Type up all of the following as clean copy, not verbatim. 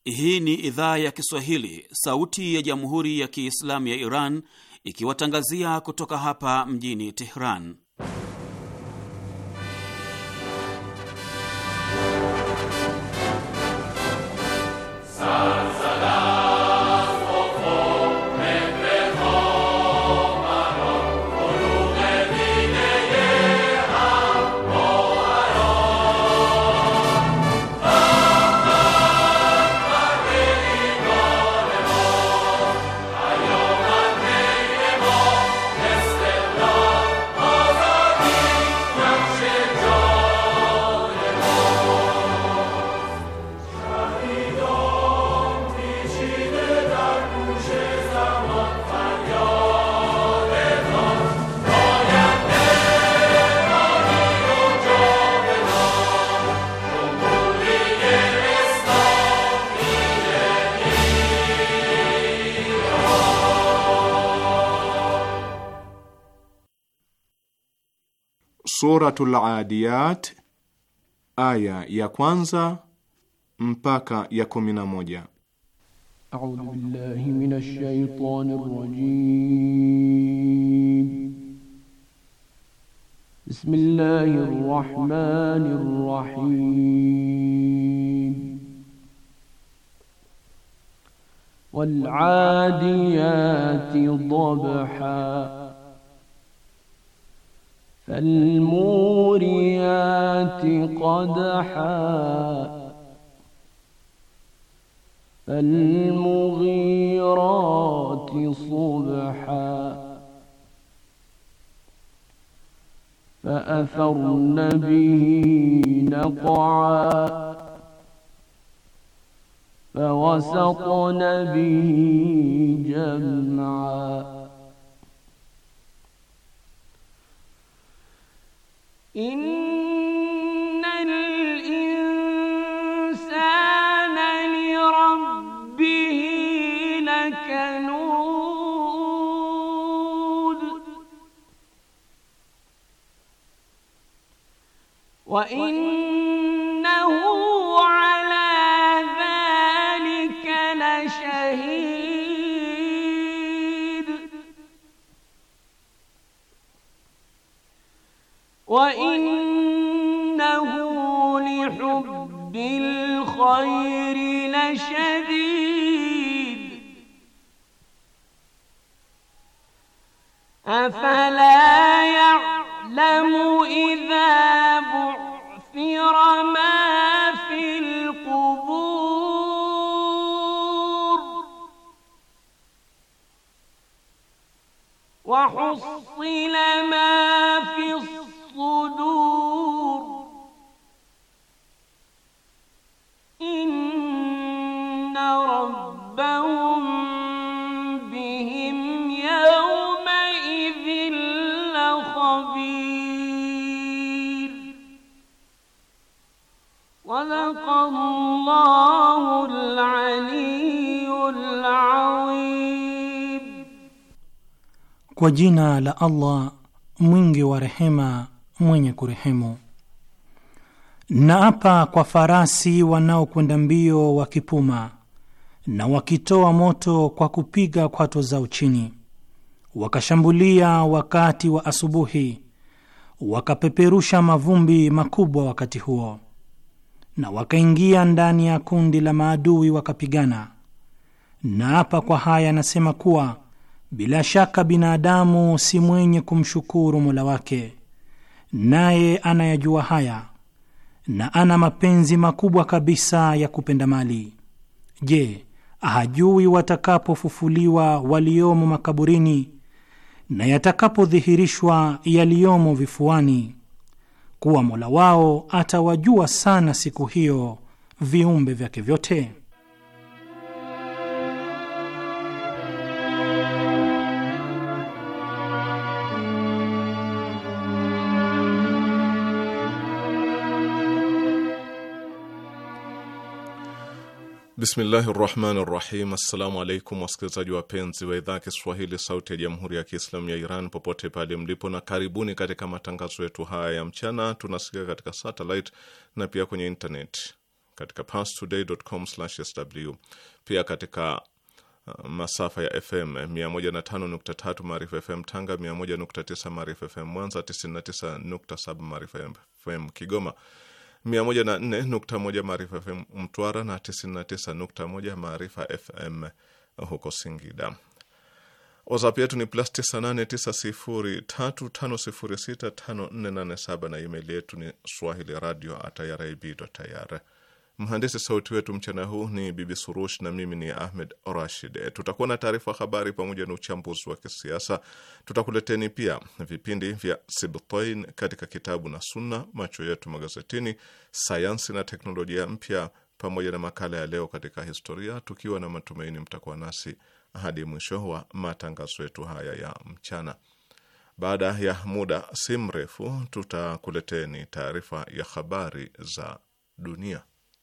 Hii ni idhaa ya Kiswahili, sauti ya Jamhuri ya Kiislamu ya Iran, ikiwatangazia kutoka hapa mjini Tehran. Suratul Adiyat, aya ya kwanza mpaka ya 11. A'udhu billahi minash shaitanir rajim. Bismillahir rahmanir rahim. Wal 'adiyati dhabha فالموريات قدحا فالمغيرات صبحا فأثرن به نقعا فوسطن به جمعا إن الإنسان لربه لكنود وإنه على ذلك لشهيد وإنه لحب الخير لشديد أفلا يعلم إذا بعثر ما في القبور وحصل ما في الصدور إن ربهم بهم يومئذ لخبير صدق الله العلي العظيم. Kwa jina la Allah mwingi wa rehema mwenye kurehemu. Naapa kwa farasi wanaokwenda mbio wakipuma na wakitoa moto kwa kupiga kwato zao chini, wakashambulia wakati wa asubuhi, wakapeperusha mavumbi makubwa wakati huo, na wakaingia ndani ya kundi la maadui wakapigana. Naapa kwa haya nasema kuwa bila shaka binadamu si mwenye kumshukuru Mola wake, naye anayajua haya, na ana mapenzi makubwa kabisa ya kupenda mali. Je, hajui watakapofufuliwa waliomo makaburini na yatakapodhihirishwa yaliomo vifuani, kuwa Mola wao atawajua sana siku hiyo viumbe vyake vyote? Bismillahi rahmani rahim. Assalamu alaikum wasikilizaji wapenzi wa idhaa Kiswahili sauti ya Jamhuri ya Kiislamu ya Iran popote pale mlipo, na karibuni katika matangazo yetu haya ya mchana. Tunasikia katika satellite na pia kwenye internet katika parstoday.com/sw, pia katika masafa ya FM 105.3 Maarifa FM Tanga, 101.9 Maarifa FM Mwanza, 99.7 Maarifa FM Kigoma, 104.1 Maarifa FM Mtwara na 99.1 Maarifa FM huko Singida. WhatsApp yetu ni +989035065487 na email yetu ni swahiliradio@irib.ir. Mhandisi sauti wetu mchana huu ni Bibi Surush na mimi ni Ahmed Rashid. Tutakuwa na taarifa habari pamoja na uchambuzi wa kisiasa. Tutakuleteni pia vipindi vya Sibtain katika kitabu na Sunna, macho yetu magazetini, sayansi na teknolojia mpya, pamoja na makala ya leo katika historia, tukiwa na matumaini mtakuwa nasi hadi mwisho wa matangazo yetu haya ya mchana. Baada ya muda si mrefu tutakuleteni taarifa ya habari za dunia.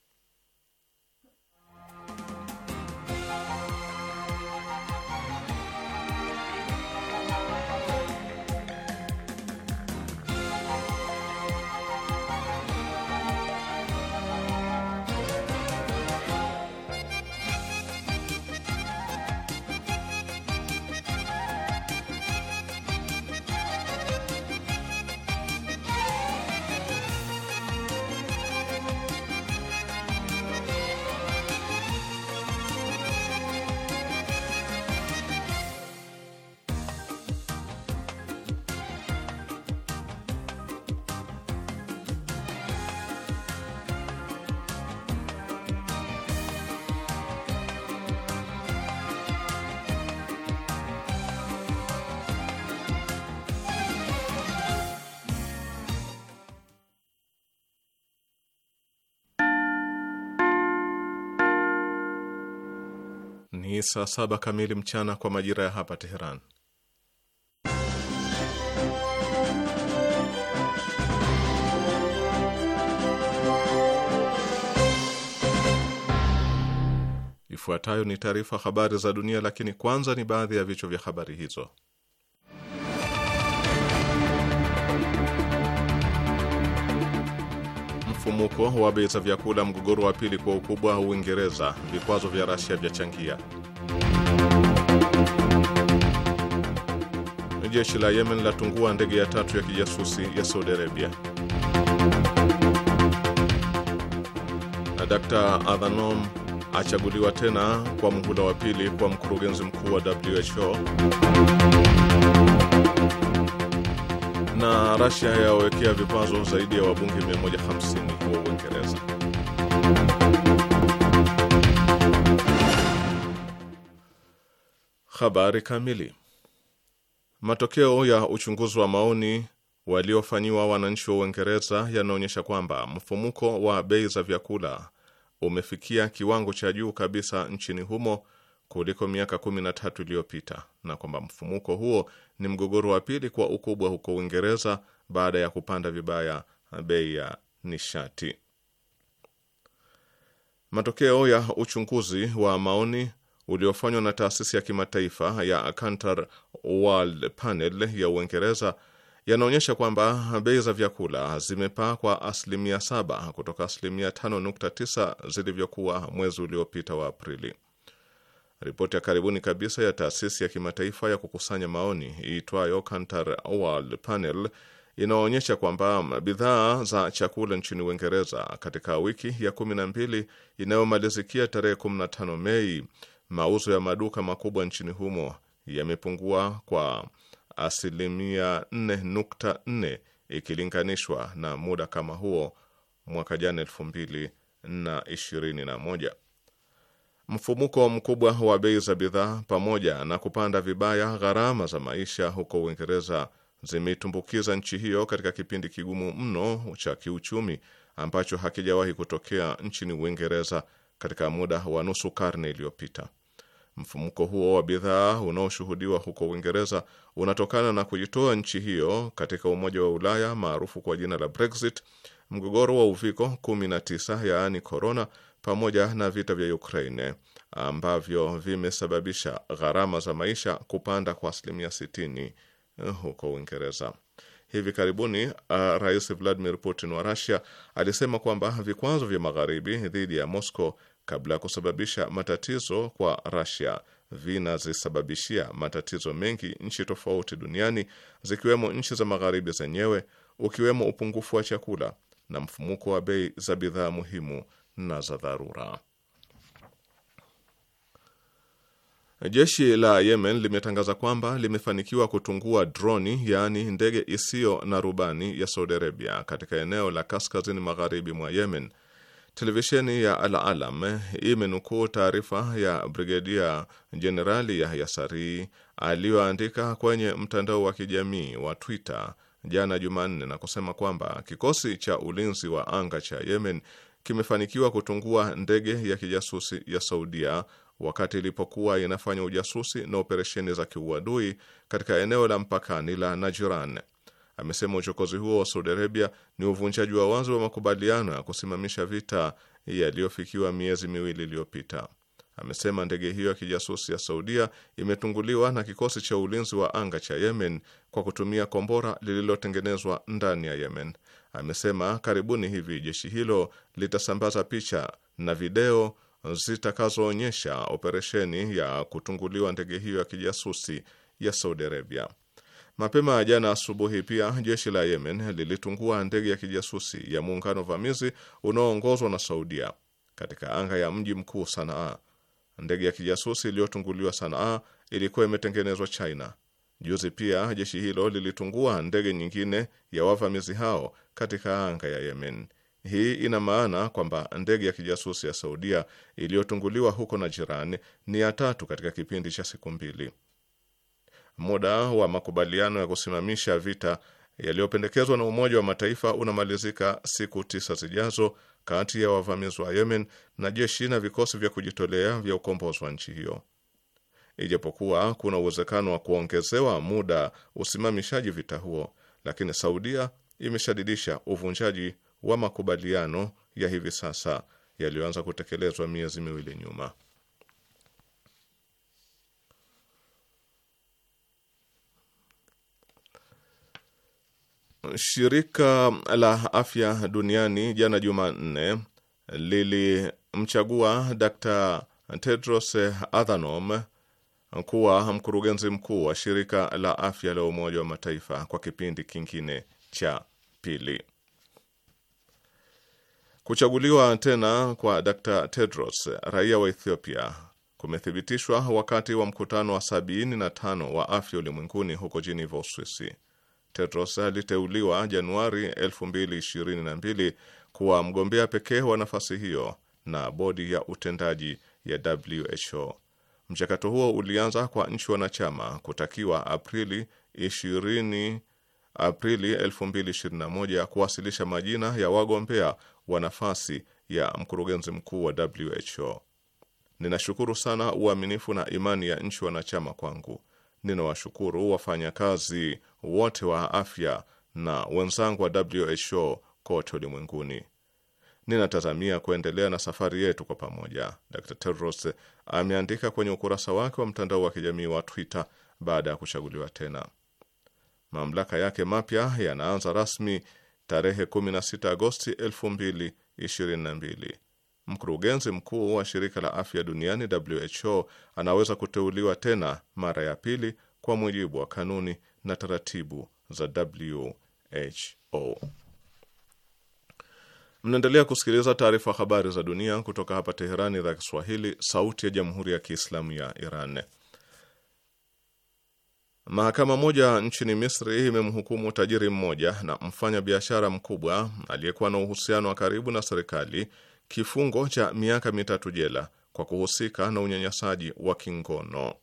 Ni saa 7 kamili mchana kwa majira ya hapa Teheran. Ifuatayo ni taarifa habari za dunia, lakini kwanza ni baadhi ya vichwa vya habari hizo. Mfumuko wa bei za vyakula, mgogoro wa pili kwa ukubwa Uingereza, vikwazo vya Russia vyachangia. Jeshi la Yemen latungua ndege ya 3 ya kijasusi ya Saudi Arabia. Na Dr. Adhanom achaguliwa tena kwa muhula wa pili kwa mkurugenzi mkuu wa WHO. Na Russia yawekea vikwazo zaidi ya wabunge 150 wa Uingereza. Habari kamili. Matokeo ya uchunguzi wa maoni waliofanyiwa wananchi wa Uingereza yanaonyesha kwamba mfumuko wa bei za vyakula umefikia kiwango cha juu kabisa nchini humo kuliko miaka 13 iliyopita, na kwamba mfumuko huo ni mgogoro wa pili kwa ukubwa huko Uingereza baada ya kupanda vibaya bei ya nishati. Matokeo ya uchunguzi wa maoni uliofanywa na taasisi ya kimataifa ya Kantar World Panel ya Uingereza yanaonyesha kwamba bei za vyakula zimepaa kwa 7% kutoka 5.9% zilivyokuwa mwezi uliopita wa Aprili. Ripoti ya karibuni kabisa ya taasisi ya kimataifa ya kukusanya maoni iitwayo Kantar World Panel inaonyesha kwamba bidhaa za chakula nchini Uingereza katika wiki ya 12 inayomalizikia tarehe 15 Mei, mauzo ya maduka makubwa nchini humo yamepungua kwa 4.4% ikilinganishwa na muda kama huo mwaka jana 2021. Mfumuko mkubwa wa bei za bidhaa pamoja na kupanda vibaya gharama za maisha huko Uingereza zimeitumbukiza nchi hiyo katika kipindi kigumu mno cha kiuchumi ambacho hakijawahi kutokea nchini Uingereza katika muda wa nusu karne iliyopita. Mfumuko huo wa bidhaa unaoshuhudiwa huko Uingereza unatokana na kujitoa nchi hiyo katika Umoja wa Ulaya maarufu kwa jina la Brexit, mgogoro wa uviko 19 yaani corona, pamoja na vita vya Ukraine ambavyo vimesababisha gharama za maisha kupanda kwa 60% huko Uingereza. Hivi karibuni Rais Vladimir Putin wa Russia alisema kwamba vikwazo vya magharibi dhidi ya Moscow, kabla ya kusababisha matatizo kwa Russia, vinazisababishia matatizo mengi nchi tofauti duniani, zikiwemo nchi za magharibi zenyewe, ukiwemo upungufu wa chakula na mfumuko wa bei za bidhaa muhimu na za dharura. Jeshi la Yemen limetangaza kwamba limefanikiwa kutungua droni, yaani ndege isiyo na rubani ya Saudi Arabia katika eneo la kaskazini magharibi mwa Yemen. Televisheni ya Al-Alam imenukuu taarifa ya Brigedia Jenerali Yahya Sari aliyoandika kwenye mtandao wa kijamii wa Twitter jana Jumanne na kusema kwamba kikosi cha ulinzi wa anga cha Yemen kimefanikiwa kutungua ndege ya kijasusi ya Saudia wakati ilipokuwa inafanya ujasusi na operesheni za kiuadui katika eneo la mpakani la Najran. Amesema uchokozi huo wa Saudi Arabia ni uvunjaji wa wazi wa makubaliano ya kusimamisha vita yaliyofikiwa miezi miwili iliyopita. Amesema ndege hiyo ya kijasusi ya Saudia imetunguliwa na kikosi cha ulinzi wa anga cha Yemen kwa kutumia kombora lililotengenezwa ndani ya Yemen. Amesema karibuni hivi jeshi hilo litasambaza picha na video zitakazoonyesha operesheni ya kutunguliwa ndege hiyo ya kijasusi ya Saudi Arabia. Mapema jana asubuhi pia jeshi la Yemen lilitungua ndege ya kijasusi ya muungano vamizi unaoongozwa na Saudia katika anga ya mji mkuu Sanaa. Ndege ya kijasusi iliyotunguliwa Sanaa ilikuwa imetengenezwa China. Juzi pia jeshi hilo lilitungua ndege nyingine ya wavamizi hao katika anga ya Yemen. Hii ina maana kwamba ndege ya kijasusi ya Saudia iliyotunguliwa huko Najran ni ya tatu katika kipindi cha siku mbili. Muda wa makubaliano ya kusimamisha vita yaliyopendekezwa na Umoja wa Mataifa unamalizika siku 9 zijazo kati ya wavamizi wa Yemen na jeshi na vikosi vya kujitolea vya ukombozi wa nchi hiyo. Ijapokuwa kuna uwezekano wa kuongezewa muda usimamishaji vita huo, lakini Saudia imeshadidisha uvunjaji wa makubaliano ya hivi sasa yaliyoanza kutekelezwa miezi miwili nyuma. Shirika la Afya Duniani jana Jumanne lilimchagua Dr. Tedros Adhanom kuwa mkurugenzi mkuu wa shirika la afya la Umoja wa Mataifa kwa kipindi kingine cha pili. Kuchaguliwa tena kwa Dr. Tedros, raia wa Ethiopia, kumethibitishwa wakati wa mkutano wa 75 wa afya ulimwenguni huko Geneva, Uswisi. Tedros aliteuliwa Januari 2022 kuwa mgombea pekee wa nafasi hiyo na bodi ya utendaji ya WHO. Mchakato huo ulianza kwa nchi wanachama kutakiwa Aprili 2021 kuwasilisha majina ya wagombea wa nafasi ya mkurugenzi mkuu wa WHO. Ninashukuru sana uaminifu na imani ya nchi wanachama kwangu. Ninawashukuru wafanyakazi wote wa afya na wenzangu wa WHO kote ulimwenguni. Ninatazamia kuendelea na safari yetu kwa pamoja, Dr. Tedros ameandika kwenye ukurasa wake wa mtandao wa kijamii wa Twitter baada ya kuchaguliwa tena. Mamlaka yake mapya yanaanza rasmi tarehe 16 Agosti 2022. Mkurugenzi mkuu wa shirika la afya duniani WHO anaweza kuteuliwa tena mara ya pili kwa mujibu wa kanuni na taratibu za WHO. Mnaendelea kusikiliza taarifa habari za dunia kutoka hapa Teherani, idhaa ya Kiswahili, sauti ya Jamhuri ya Kiislamu ya Iran. Mahakama moja nchini Misri imemhukumu tajiri mmoja na mfanya biashara mkubwa aliyekuwa na uhusiano wa karibu na serikali kifungo cha miaka 3 jela kwa kuhusika na unyanyasaji wa kingono.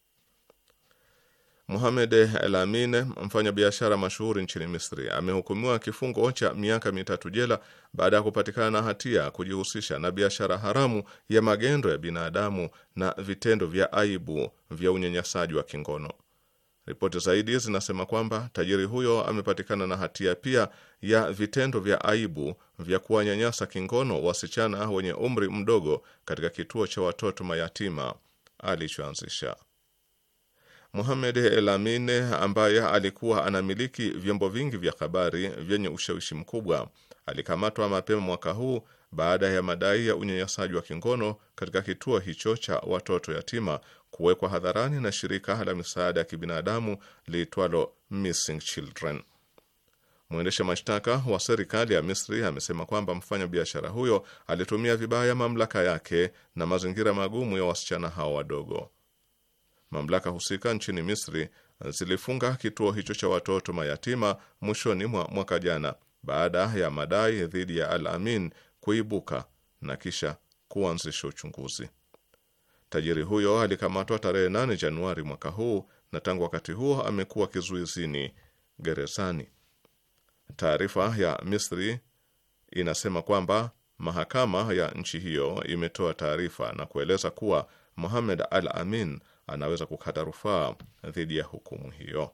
Mohamed El Amin, mfanya biashara mashuhuri nchini Misri, amehukumiwa kifungo cha miaka 3 jela baada ya kupatikana na hatia kujihusisha na biashara haramu ya magendo ya binadamu na vitendo vya aibu vya unyanyasaji wa kingono. Ripoti zaidi zinasema kwamba tajiri huyo amepatikana na hatia pia ya vitendo vya aibu vya kuwanyanyasa kingono wasichana wenye umri mdogo katika kituo cha watoto mayatima alichoanzisha. Mohamed El-Amin ambaye alikuwa anamiliki vyombo vingi vya habari vyenye ushawishi mkubwa alikamatwa mapema mwaka huu baada ya madai ya unyanyasaji wa kingono katika kituo hicho cha watoto yatima kuwekwa hadharani na shirika la misaada ya kibinadamu liitwalo Missing Children. Mwendesha mashtaka wa serikali ya Misri amesema kwamba mfanyabiashara huyo alitumia vibaya mamlaka yake na mazingira magumu ya wasichana hao wadogo. Mamlaka husika nchini Misri zilifunga kituo hicho cha watoto mayatima mwishoni mwa mwaka jana baada ya madai dhidi ya Al-Amin kuibuka na kisha kuanzisha uchunguzi. Tajiri huyo alikamatwa tarehe 8 Januari mwaka huu na tangu wakati huo amekuwa kizuizini gerezani. Taarifa ya Misri inasema kwamba mahakama ya nchi hiyo imetoa taarifa na kueleza kuwa Mohamed Al-Amin anaweza kukata rufaa dhidi ya hukumu hiyo.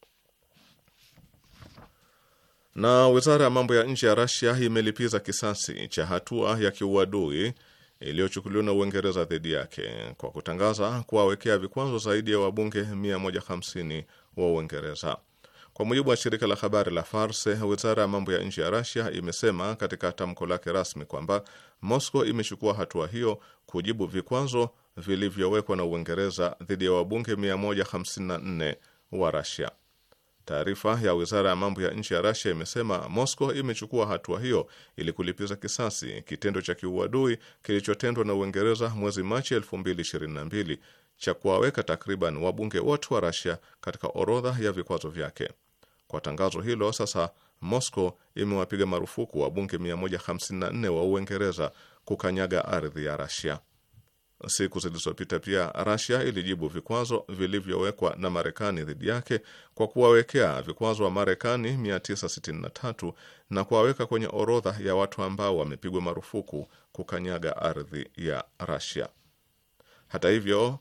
Na wizara ya mambo ya nje ya Russia imelipiza kisasi cha hatua ya kiuadui iliyochukuliwa na Uingereza dhidi yake kwa kutangaza kuwawekea vikwazo zaidi ya wabunge 150 wa Uingereza. Kwa mujibu wa shirika la habari la Fars, wizara ya mambo ya nje ya Russia imesema katika tamko lake rasmi kwamba Moscow imechukua hatua hiyo kujibu vikwazo vilivyowekwa na Uingereza dhidi ya wabunge 154 wa Russia. Taarifa ya wizara ya mambo ya nje ya Russia imesema Moscow imechukua hatua hiyo ili kulipiza kisasi kitendo cha kiuadui kilichotendwa na Uingereza mwezi Machi 2022 cha kuwaweka takriban wabunge wote wa Russia katika orodha ya vikwazo vyake. Kwa tangazo hilo, sasa Moscow imewapiga marufuku wabunge 154 wa Uingereza kukanyaga ardhi ya Russia. Siku zilizopita pia Russia ilijibu vikwazo vilivyowekwa na Marekani dhidi yake kwa kuwawekea vikwazo wa Marekani 963 na kuwaweka kwenye orodha ya watu ambao wamepigwa marufuku kukanyaga ardhi ya Russia. Hata hivyo,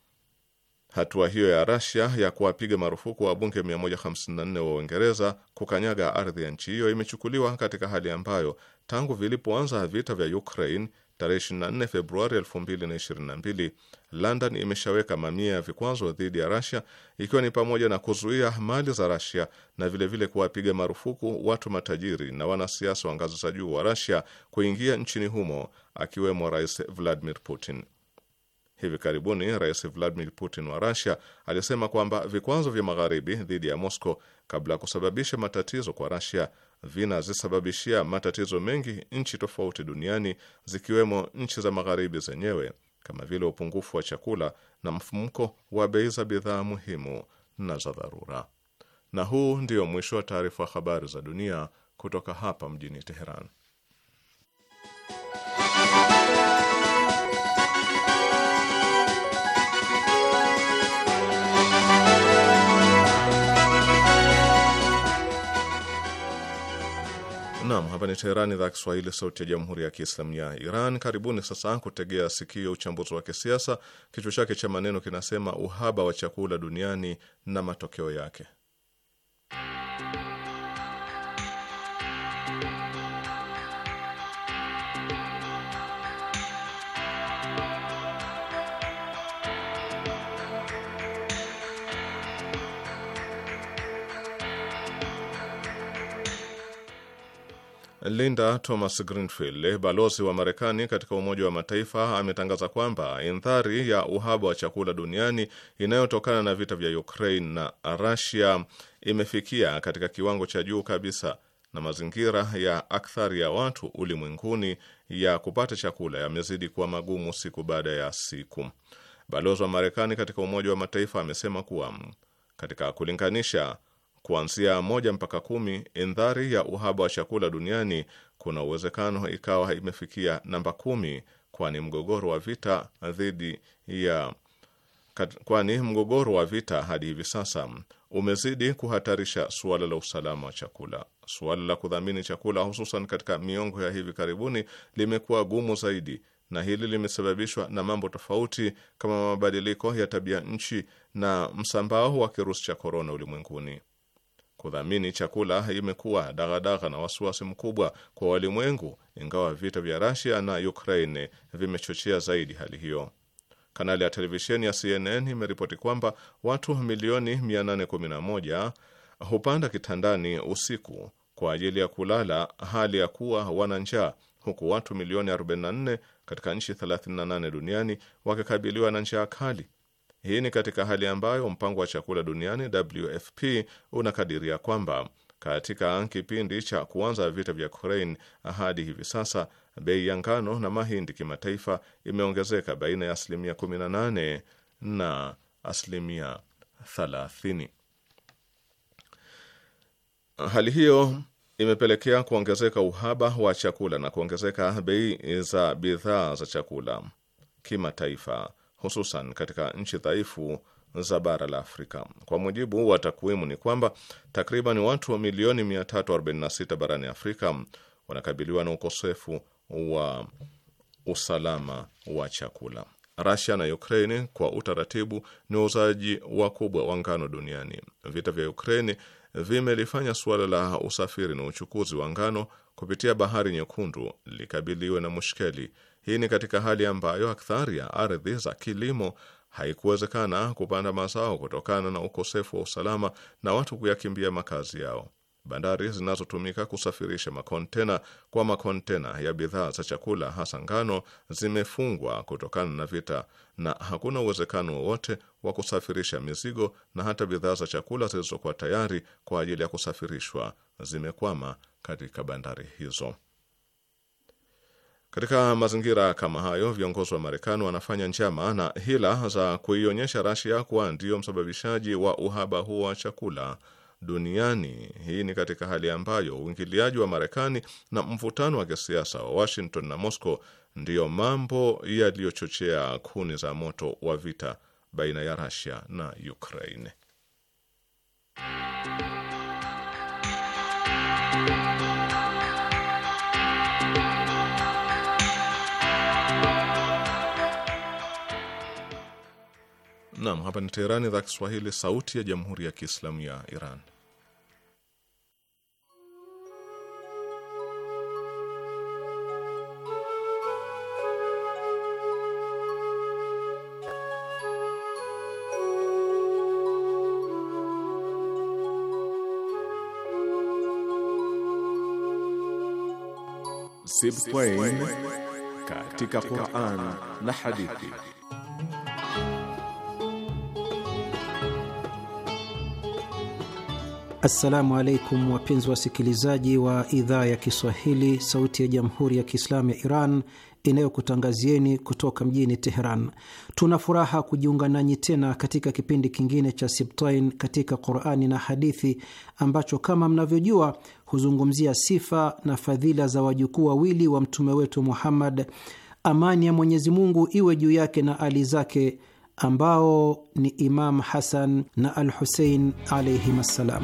hatua hiyo ya Russia ya kuwapiga marufuku wabunge 154 wa Uingereza kukanyaga ardhi ya nchi hiyo imechukuliwa katika hali ambayo tangu vilipoanza vita vya Ukraine tarehe 24 Februari 2022, London imeshaweka mamia ya vikwazo dhidi ya Russia, ikiwa ni pamoja na kuzuia mali za Russia na vilevile kuwapiga marufuku watu matajiri na wanasiasa wa ngazi za juu wa Russia kuingia nchini humo, akiwemo Rais Vladimir Putin. Hivi karibuni Rais Vladimir Putin wa Russia alisema kwamba vikwazo vya magharibi dhidi ya Moscow, kabla ya kusababisha matatizo kwa Russia, vinazisababishia matatizo mengi nchi tofauti duniani, zikiwemo nchi za magharibi zenyewe, kama vile upungufu wa chakula na mfumuko wa bei za bidhaa muhimu na za dharura. Na huu ndio mwisho wa taarifa habari za dunia kutoka hapa mjini Teheran. Naam, hapa ni Teherani, idhaa ya Kiswahili, sauti ya Jamhuri ya Kiislamu ya Iran. Karibuni sasa kutegea sikio uchambuzi wa kisiasa. Kichwa chake cha maneno kinasema uhaba wa chakula duniani na matokeo yake. Linda Thomas Greenfield, balozi wa Marekani katika Umoja wa Mataifa, ametangaza kwamba indhari ya uhaba wa chakula duniani inayotokana na vita vya Ukraine na Russia imefikia katika kiwango cha juu kabisa, na mazingira ya akthari ya watu ulimwenguni ya kupata chakula yamezidi kuwa magumu siku baada ya siku. Balozi wa Marekani katika Umoja wa Mataifa amesema kuwa katika kulinganisha kuanzia 1 mpaka 10, indhari ya uhaba wa chakula duniani kuna uwezekano ikawa imefikia namba 10, kwani mgogoro wa vita hadi hivi sasa umezidi kuhatarisha suala la usalama wa chakula. Suala la kudhamini chakula, hususan katika miongo ya hivi karibuni, limekuwa gumu zaidi, na hili limesababishwa na mambo tofauti kama mabadiliko ya tabia nchi na msambao wa kirusi cha korona ulimwenguni. Kudhamini chakula imekuwa dagadaga na wasiwasi mkubwa kwa walimwengu, ingawa vita vya Russia na Ukraine vimechochea zaidi hali hiyo. Kanali ya televisheni ya CNN imeripoti kwamba watu milioni 811 hupanda kitandani usiku kwa ajili ya kulala hali ya kuwa wana njaa, huku watu milioni 44 katika nchi 38 duniani wakikabiliwa na njaa kali. Hii ni katika hali ambayo mpango wa chakula duniani WFP unakadiria kwamba katika kipindi cha kuanza vita vya Ukraine hadi hivi sasa bei ya ngano na mahindi kimataifa imeongezeka baina ya 18% na 30%. Hali hiyo imepelekea kuongezeka uhaba wa chakula na kuongezeka bei za bidhaa za chakula kimataifa, hususan katika nchi dhaifu za bara la Afrika. Kwa mujibu wa takwimu ni kwamba takriban watu milioni 346 barani Afrika wanakabiliwa na ukosefu wa usalama wa chakula. Russia na Ukraine kwa utaratibu ni wauzaji wakubwa wa ngano duniani. Vita vya Ukraine vimelifanya suala la usafiri na uchukuzi wa ngano kupitia Bahari Nyekundu likabiliwe na mushkeli. Hii ni katika hali ambayo akthari ya ardhi za kilimo haikuwezekana kupanda mazao kutokana na ukosefu wa usalama na watu kuyakimbia makazi yao. Bandari zinazotumika kusafirisha makontena kwa makontena ya bidhaa za chakula hasa ngano zimefungwa kutokana na vita, na hakuna uwezekano wowote wa kusafirisha mizigo, na hata bidhaa za chakula zilizokuwa tayari kwa ajili ya kusafirishwa zimekwama katika bandari hizo. Katika mazingira kama hayo, viongozi wa Marekani wanafanya njama na hila za kuionyesha Russia kuwa ndio msababishaji wa uhaba huo wa chakula duniani. Hii ni katika hali ambayo uingiliaji wa Marekani na mvutano wa kisiasa wa Washington na Moscow ndiyo mambo yaliyochochea kuni za moto wa vita baina ya Russia na Ukraine. Naam, hapa ni Teherani, idhaa Kiswahili, sauti ya Jamhuri ya Kiislamu ya Iran. Sibtain katika Qur'an na hadithi. Assalamu alaikum wapenzi wasikilizaji wa idhaa ya Kiswahili sauti ya Jamhuri ya Kiislamu ya Iran inayokutangazieni kutoka mjini Teheran. Tuna furaha kujiunga nanyi tena katika kipindi kingine cha Sibtain katika Qur'ani na hadithi, ambacho kama mnavyojua huzungumzia sifa na fadhila za wajukuu wawili wa mtume wetu Muhammad, amani ya Mwenyezi Mungu iwe juu yake na ali zake, ambao ni Imam Hasan na Al-Husein alayhim assalam.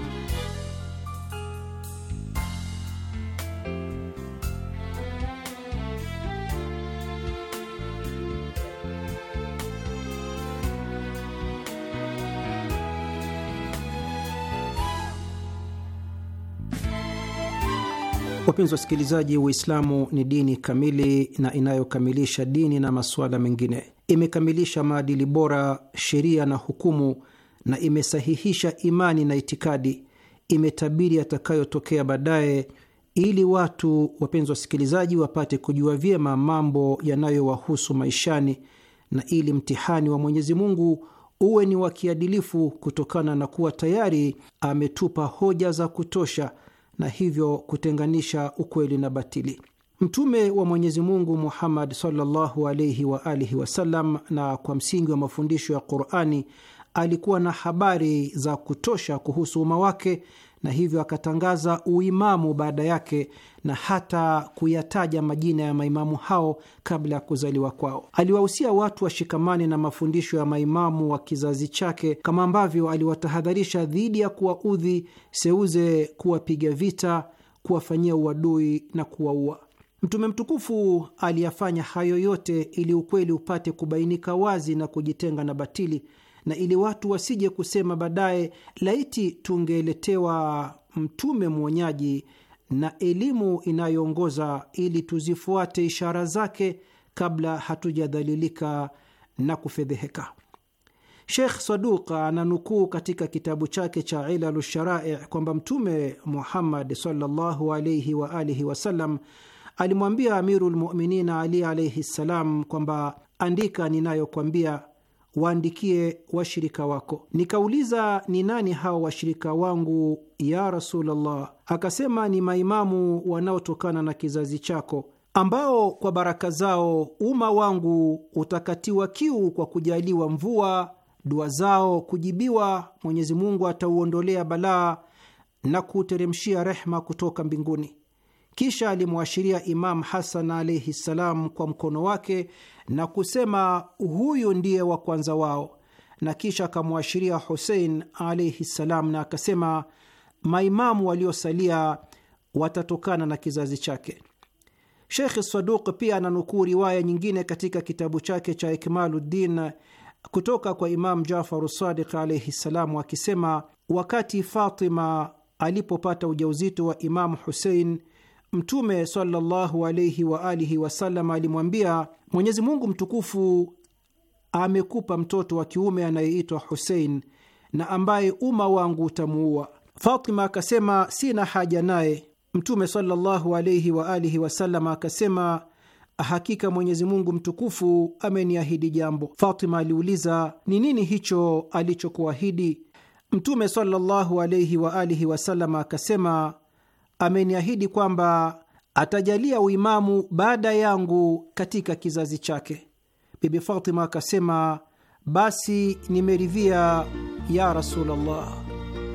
Wapenzi wasikilizaji, Uislamu ni dini kamili na inayokamilisha dini na masuala mengine. Imekamilisha maadili bora, sheria na hukumu, na imesahihisha imani na itikadi. Imetabiri yatakayotokea baadaye, ili watu, wapenzi wasikilizaji, wapate kujua vyema mambo yanayowahusu maishani, na ili mtihani wa Mwenyezi Mungu uwe ni wa kiadilifu, kutokana na kuwa tayari ametupa hoja za kutosha na hivyo kutenganisha ukweli na batili. Mtume wa Mwenyezi Mungu Muhammad sallallahu alayhi wa alihi wasallam, na kwa msingi wa mafundisho ya Qur'ani, alikuwa na habari za kutosha kuhusu umma wake, na hivyo akatangaza uimamu baada yake na hata kuyataja majina ya maimamu hao kabla ya kuzaliwa kwao. Aliwahusia watu washikamane na mafundisho ya maimamu wa kizazi chake, kama ambavyo aliwatahadharisha dhidi ya kuwaudhi, seuze kuwapiga vita, kuwafanyia uadui na kuwaua. Mtume mtukufu aliyafanya hayo yote ili ukweli upate kubainika wazi na kujitenga na batili, na ili watu wasije kusema baadaye, laiti tungeletewa mtume mwonyaji na elimu inayoongoza ili tuzifuate ishara zake kabla hatujadhalilika na kufedheheka. Sheikh Saduq ananukuu katika kitabu chake cha Ilalu Sharai kwamba Mtume Muhammad sallallahu alayhi wa alihi wasallam alimwambia Amirul Mu'minin Ali alayhi ssalam kwamba, andika ninayokwambia, waandikie washirika wako. Nikauliza, ni nani hao washirika wangu ya Rasulullah? Akasema, ni maimamu wanaotokana na kizazi chako, ambao kwa baraka zao umma wangu utakatiwa kiu kwa kujaliwa mvua, dua zao kujibiwa, Mwenyezi Mungu atauondolea balaa na kuteremshia rehma kutoka mbinguni. Kisha alimwashiria Imam Hasan alaihi ssalam kwa mkono wake na kusema, huyu ndiye wa kwanza wao, na kisha akamwashiria Husein alaihi ssalam na akasema, maimamu waliosalia watatokana na kizazi chake. Sheikh Saduq pia ananukuu riwaya nyingine katika kitabu chake cha Ikmaluddin kutoka kwa Imam Jafaru Sadiq alaihi ssalam akisema, wakati Fatima alipopata ujauzito wa Imamu Husein, Mtume sallallahu alayhi wa alihi wasallam alimwambia, Mwenyezi Mungu mtukufu amekupa mtoto wa kiume anayeitwa Husein na ambaye umma wangu utamuua. Fatima akasema, sina haja naye. Mtume sallallahu alayhi wa alihi wasallam akasema, hakika Mwenyezi Mungu mtukufu ameniahidi jambo. Fatima aliuliza, ni nini hicho alichokuahidi? Mtume sallallahu alayhi wa alihi wasallam akasema, ameniahidi kwamba atajalia uimamu baada yangu katika kizazi chake. Bibi Fatima akasema, basi nimeridhia ya Rasulullah.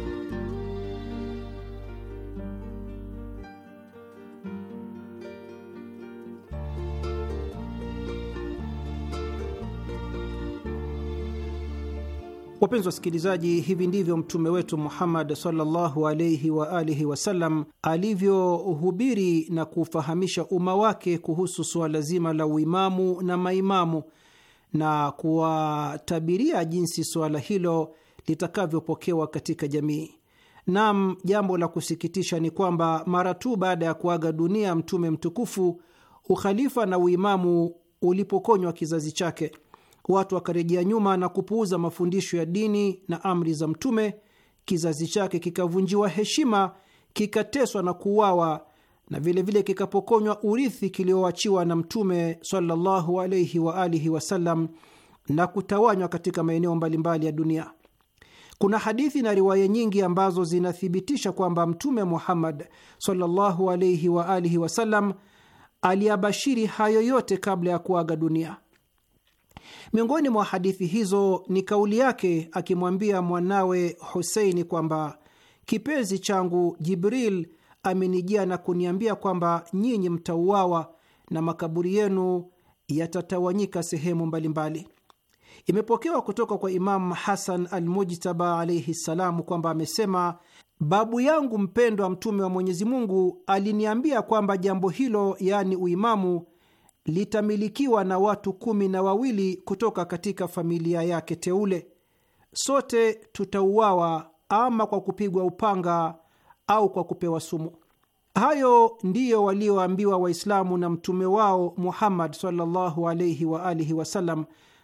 Wapenzi wasikilizaji, hivi ndivyo mtume wetu Muhammad sallallahu alayhi wa alihi wasallam alivyohubiri na kufahamisha umma wake kuhusu suala zima la uimamu na maimamu na kuwatabiria jinsi suala hilo litakavyopokewa katika jamii. Naam, jambo la kusikitisha ni kwamba mara tu baada ya kuaga dunia mtume mtukufu, ukhalifa na uimamu ulipokonywa kizazi chake, watu wakarejea nyuma na kupuuza mafundisho ya dini na amri za mtume. Kizazi chake kikavunjiwa heshima, kikateswa na kuuawa, na vilevile kikapokonywa urithi kilioachiwa na mtume sallallahu alayhi wa alihi wasallam na kutawanywa katika maeneo mbalimbali ya dunia. Kuna hadithi na riwaya nyingi ambazo zinathibitisha kwamba Mtume Muhammad sallallahu alayhi wa alihi wasallam aliabashiri hayo yote kabla ya kuaga dunia. Miongoni mwa hadithi hizo ni kauli yake akimwambia mwanawe Huseini kwamba kipenzi changu Jibril amenijia na kuniambia kwamba nyinyi mtauawa na makaburi yenu yatatawanyika sehemu mbalimbali. Imepokewa kutoka kwa Imamu Hasan al-Mujtaba alayhi salamu kwamba amesema, babu yangu mpendwa Mtume wa Mwenyezi Mungu aliniambia kwamba jambo hilo, yaani uimamu, litamilikiwa na watu 12 kutoka katika familia yake teule. Sote tutauawa ama kwa kupigwa upanga au kwa kupewa sumu. Hayo ndiyo walioambiwa Waislamu na mtume wao Muhammad sallallahu alayhi wa alihi wasallam,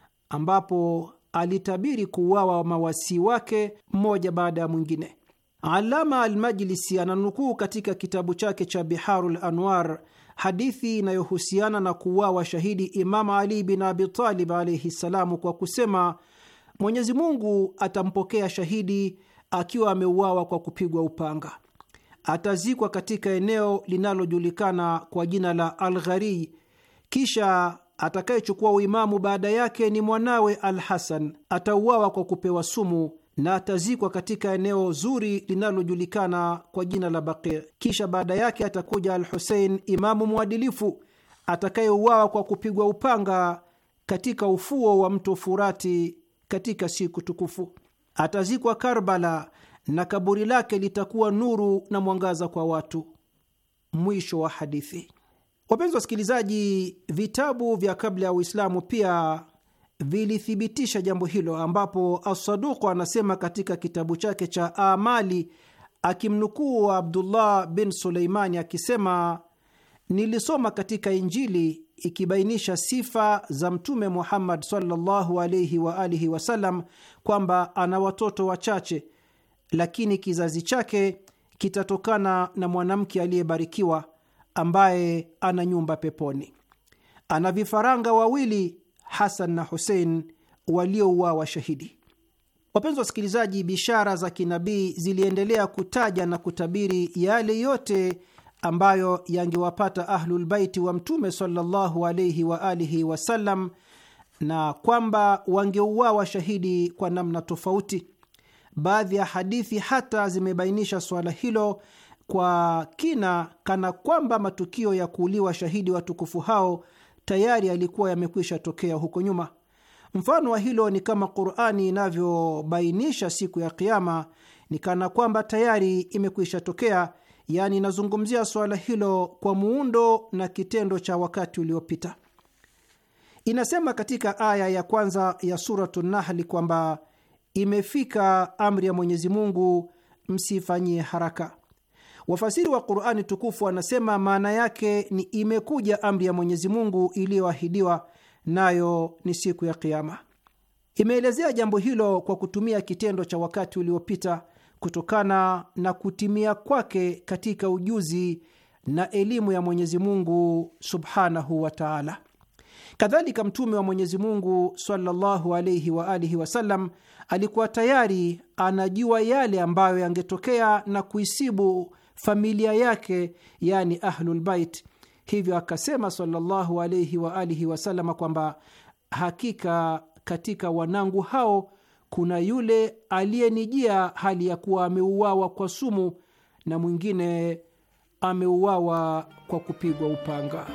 ambapo alitabiri kuuawa mawasii wake mmoja baada ya mwingine. Alama Almajlisi ananukuu katika kitabu chake cha Biharul Anwar hadithi inayohusiana na kuuawa shahidi Imam Ali bin Abi Talib alayhi salamu kwa kusema, Mwenyezi Mungu atampokea shahidi akiwa ameuawa kwa kupigwa upanga. Atazikwa katika eneo linalojulikana kwa jina la Al-Ghari, kisha atakayechukua uimamu baada yake ni mwanawe Al-Hasan. Atauawa kwa kupewa sumu na atazikwa katika eneo zuri linalojulikana kwa jina la Baqi. Kisha baada yake atakuja Al-Husein, imamu mwadilifu atakayeuawa kwa kupigwa upanga katika ufuo wa mto Furati katika siku tukufu. Atazikwa Karbala na kaburi lake litakuwa nuru na mwangaza kwa watu. Mwisho wa hadithi. Wapenzi wasikilizaji, vitabu vya kabla ya Uislamu pia vilithibitisha jambo hilo, ambapo As-Saduq anasema katika kitabu chake cha Amali akimnukuu Abdullah bin Suleimani akisema, nilisoma katika Injili ikibainisha sifa za Mtume Muhammad sallallahu alayhi wa alihi wasallam kwamba ana watoto wachache, lakini kizazi chake kitatokana na mwanamke aliyebarikiwa ambaye ana nyumba peponi. Ana vifaranga wawili, Hasan na Husein, waliouawa shahidi. Wapenzi wasikilizaji, bishara za kinabii ziliendelea kutaja na kutabiri yale yote ambayo yangewapata Ahlulbaiti wa Mtume sallallahu alayhi wa alihi wasallam, na kwamba wangeuawa shahidi kwa namna tofauti. Baadhi ya hadithi hata zimebainisha suala hilo kwa kina, kana kwamba matukio ya kuuliwa shahidi watukufu hao tayari yalikuwa yamekwisha tokea huko nyuma. Mfano wa hilo ni kama Qur'ani inavyobainisha siku ya Kiyama ni kana kwamba tayari imekwisha tokea, yaani inazungumzia suala hilo kwa muundo na kitendo cha wakati uliopita. Inasema katika aya ya kwanza ya Suratun Nahli kwamba imefika amri ya Mwenyezi Mungu, msifanyie haraka. Wafasiri wa Qur'ani tukufu wanasema maana yake ni imekuja amri ya Mwenyezi Mungu iliyoahidiwa, nayo ni siku ya Kiyama. Imeelezea jambo hilo kwa kutumia kitendo cha wakati uliopita kutokana na kutimia kwake katika ujuzi na elimu ya Mwenyezi Mungu subhanahu wa ta'ala. Kadhalika Mtume wa Mwenyezi Mungu sallallahu alayhi wa alihi wasallam alikuwa tayari anajua yale ambayo yangetokea na kuisibu familia yake, yani Ahlul Bait. Hivyo akasema sallallahu alayhi wa alihi wasallam kwamba hakika katika wanangu hao kuna yule aliyenijia hali ya kuwa ameuawa kwa sumu na mwingine ameuawa kwa kupigwa upanga.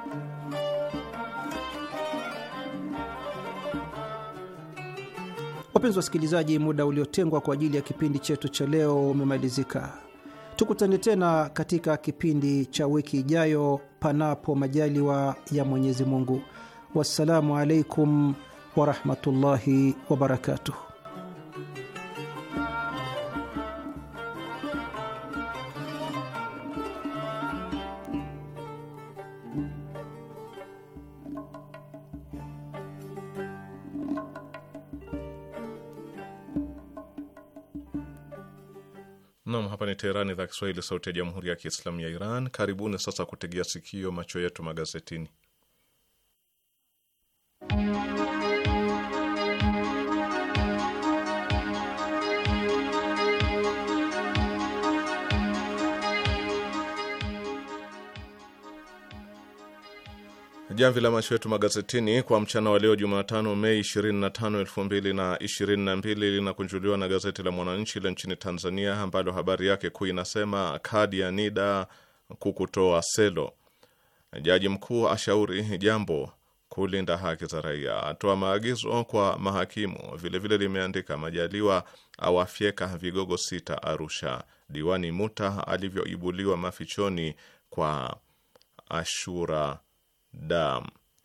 Wapenzi wasikilizaji, muda uliotengwa kwa ajili ya kipindi chetu cha leo umemalizika. Tukutane tena katika kipindi cha wiki ijayo, panapo majaliwa ya Mwenyezi Mungu. Wassalamu alaikum warahmatullahi wabarakatuh. Naam, hapa ni Teherani, idhaa Kiswahili, sauti ya Jamhuri ya Kiislamu ya Iran. Karibuni sasa kutegea sikio macho yetu magazetini. Jamvi la macho yetu magazetini kwa mchana wa leo Jumatano Mei 25, 2022 linakunjuliwa na gazeti la Mwananchi la nchini Tanzania, ambalo habari yake kuu inasema kadi ya NIDA kukutoa selo. Jaji mkuu ashauri jambo kulinda haki za raia, atoa maagizo kwa mahakimu. Vilevile limeandika Majaliwa awafyeka vigogo 6 Arusha, diwani Muta alivyoibuliwa mafichoni kwa Ashura Dam.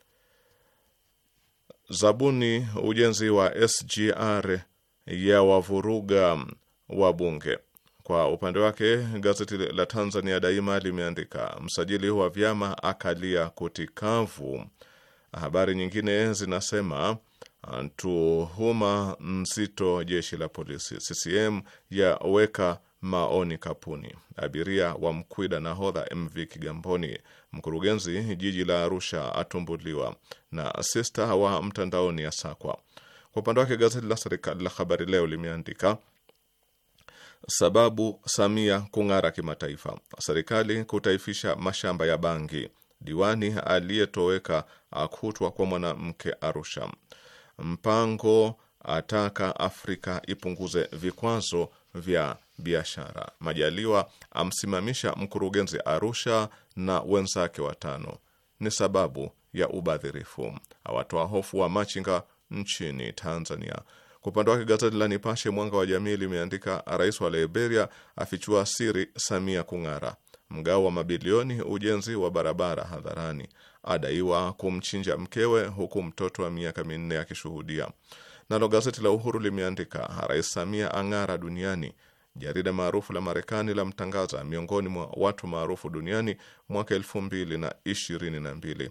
Zabuni ujenzi wa SGR ya wavuruga wabunge. Kwa upande wake gazeti la Tanzania Daima limeandika msajili wa vyama akalia kutikavu. Habari nyingine zinasema tuhuma nzito jeshi la polisi, CCM yaweka maoni kapuni, abiria wa Mkwida nahodha MV Kigamboni, mkurugenzi jiji la Arusha atumbuliwa, na sista wa mtandaoni ya sakwa. Kwa upande wake gazeti la serikali la Habari Leo limeandika sababu Samia kung'ara kimataifa, serikali kutaifisha mashamba ya bangi, diwani aliyetoweka akutwa kwa mwanamke Arusha, Mpango ataka Afrika ipunguze vikwazo vya biashara, Majaliwa amsimamisha mkurugenzi Arusha na wenzake 5 ni sababu ya ubadhirifu, awatoa hofu wa machinga nchini Tanzania. Kwa upande wake gazeti la Nipashe Mwanga wa Jamii limeandika rais wa Liberia afichua siri Samia kung'ara, mgao wa mabilioni ujenzi wa barabara hadharani, adaiwa kumchinja mkewe huku mtoto wa miaka 4 akishuhudia. Nalo gazeti la Uhuru limeandika rais Samia ang'ara duniani, jarida maarufu la Marekani la mtangaza miongoni mwa watu maarufu duniani mwaka 2022.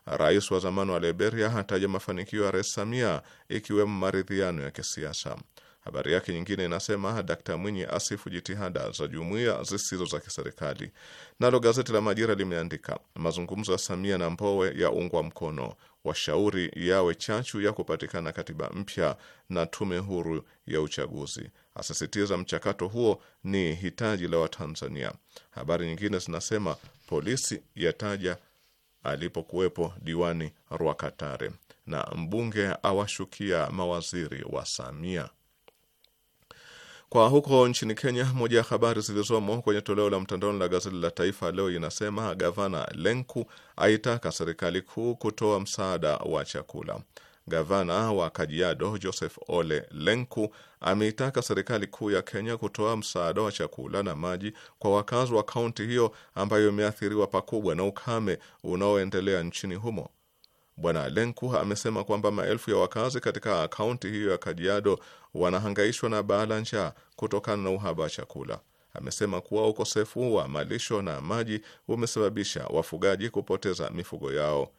Rais wa zamani wa Liberia hataja mafanikio ya Rais Samia ikiwemo maridhiano ya kisiasa. Habari yake nyingine inasema Dkt. Mwinyi asifu jitihada za jumuiya zisizo za kiserikali. Nalo gazeti la Majira limeandika mazungumzo ya Samia na Mbowe ya ungwa mkono, washauri yawe chachu ya kupatikana katiba mpya na tume huru ya uchaguzi, asisitiza mchakato huo ni hitaji la Watanzania. Habari nyingine zinasema polisi yataja alipokuwepo diwani Rwakatare na mbunge awashukia mawaziri wa Samia. Kwa huko nchini Kenya, moja ya habari zilizomo kwenye toleo la mtandaoni la gazeti la Taifa Leo inasema Gavana Lenku aitaka serikali kuu kutoa msaada wa chakula. Gavana wa Kajiado Joseph Ole Lenku ameitaka serikali kuu ya Kenya kutoa msaada wa chakula na maji kwa wakazi wa kaunti hiyo ambayo imeathiriwa pakubwa na ukame unaoendelea nchini humo. Bwana Lenku amesema kwamba maelfu ya wakazi katika kaunti hiyo ya Kajiado wanahangaishwa na baa la njaa kutokana na uhaba wa chakula. Amesema kuwa ukosefu wa malisho na maji umesababisha wafugaji kupoteza mifugo yao.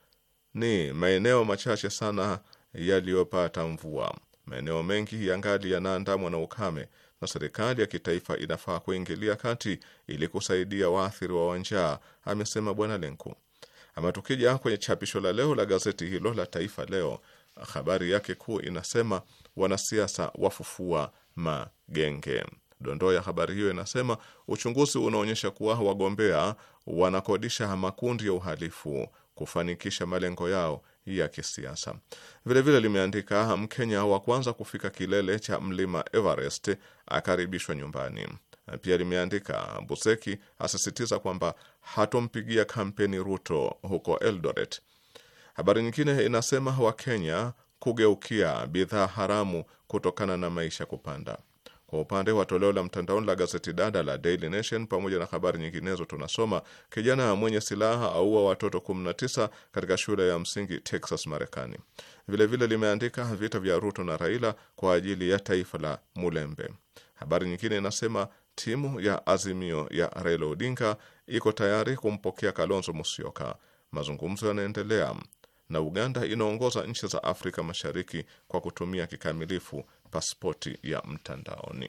Ni maeneo machache sana yaliyopata mvua. Maeneo mengi yangali yanaandamwa na ukame na serikali ya kitaifa inafaa kuingilia kati ili kusaidia waathiriwa wa njaa, amesema Bwana Lenku. Ama tukija kwenye chapisho la leo la gazeti hilo la Taifa Leo, habari yake kuu inasema wanasiasa wafufua magenge. Dondoo ya habari hiyo inasema uchunguzi unaonyesha kuwa wagombea wanakodisha makundi ya uhalifu kufanikisha malengo yao ya kisiasa. Vilevile limeandika Mkenya wa kwanza kufika kilele cha mlima Everest akaribishwa nyumbani. Pia limeandika Buseki asisitiza kwamba hatompigia kampeni Ruto huko Eldoret. Habari nyingine inasema Wakenya kugeukia bidhaa haramu kutokana na maisha kupanda. Kwa upande wa toleo la mtandaoni la gazeti dada la Daily Nation, pamoja na habari nyinginezo, tunasoma kijana mwenye silaha aua watoto 19 katika shule ya msingi Texas, Marekani. Vilevile limeandika vita vya Ruto na Raila kwa ajili ya taifa la Mulembe. Habari nyingine inasema timu ya Azimio ya Raila Odinga iko tayari kumpokea Kalonzo Musyoka. Mazungumzo yanaendelea na Uganda inaongoza nchi za Afrika Mashariki kwa kutumia kikamilifu pasipoti ya mtandaoni.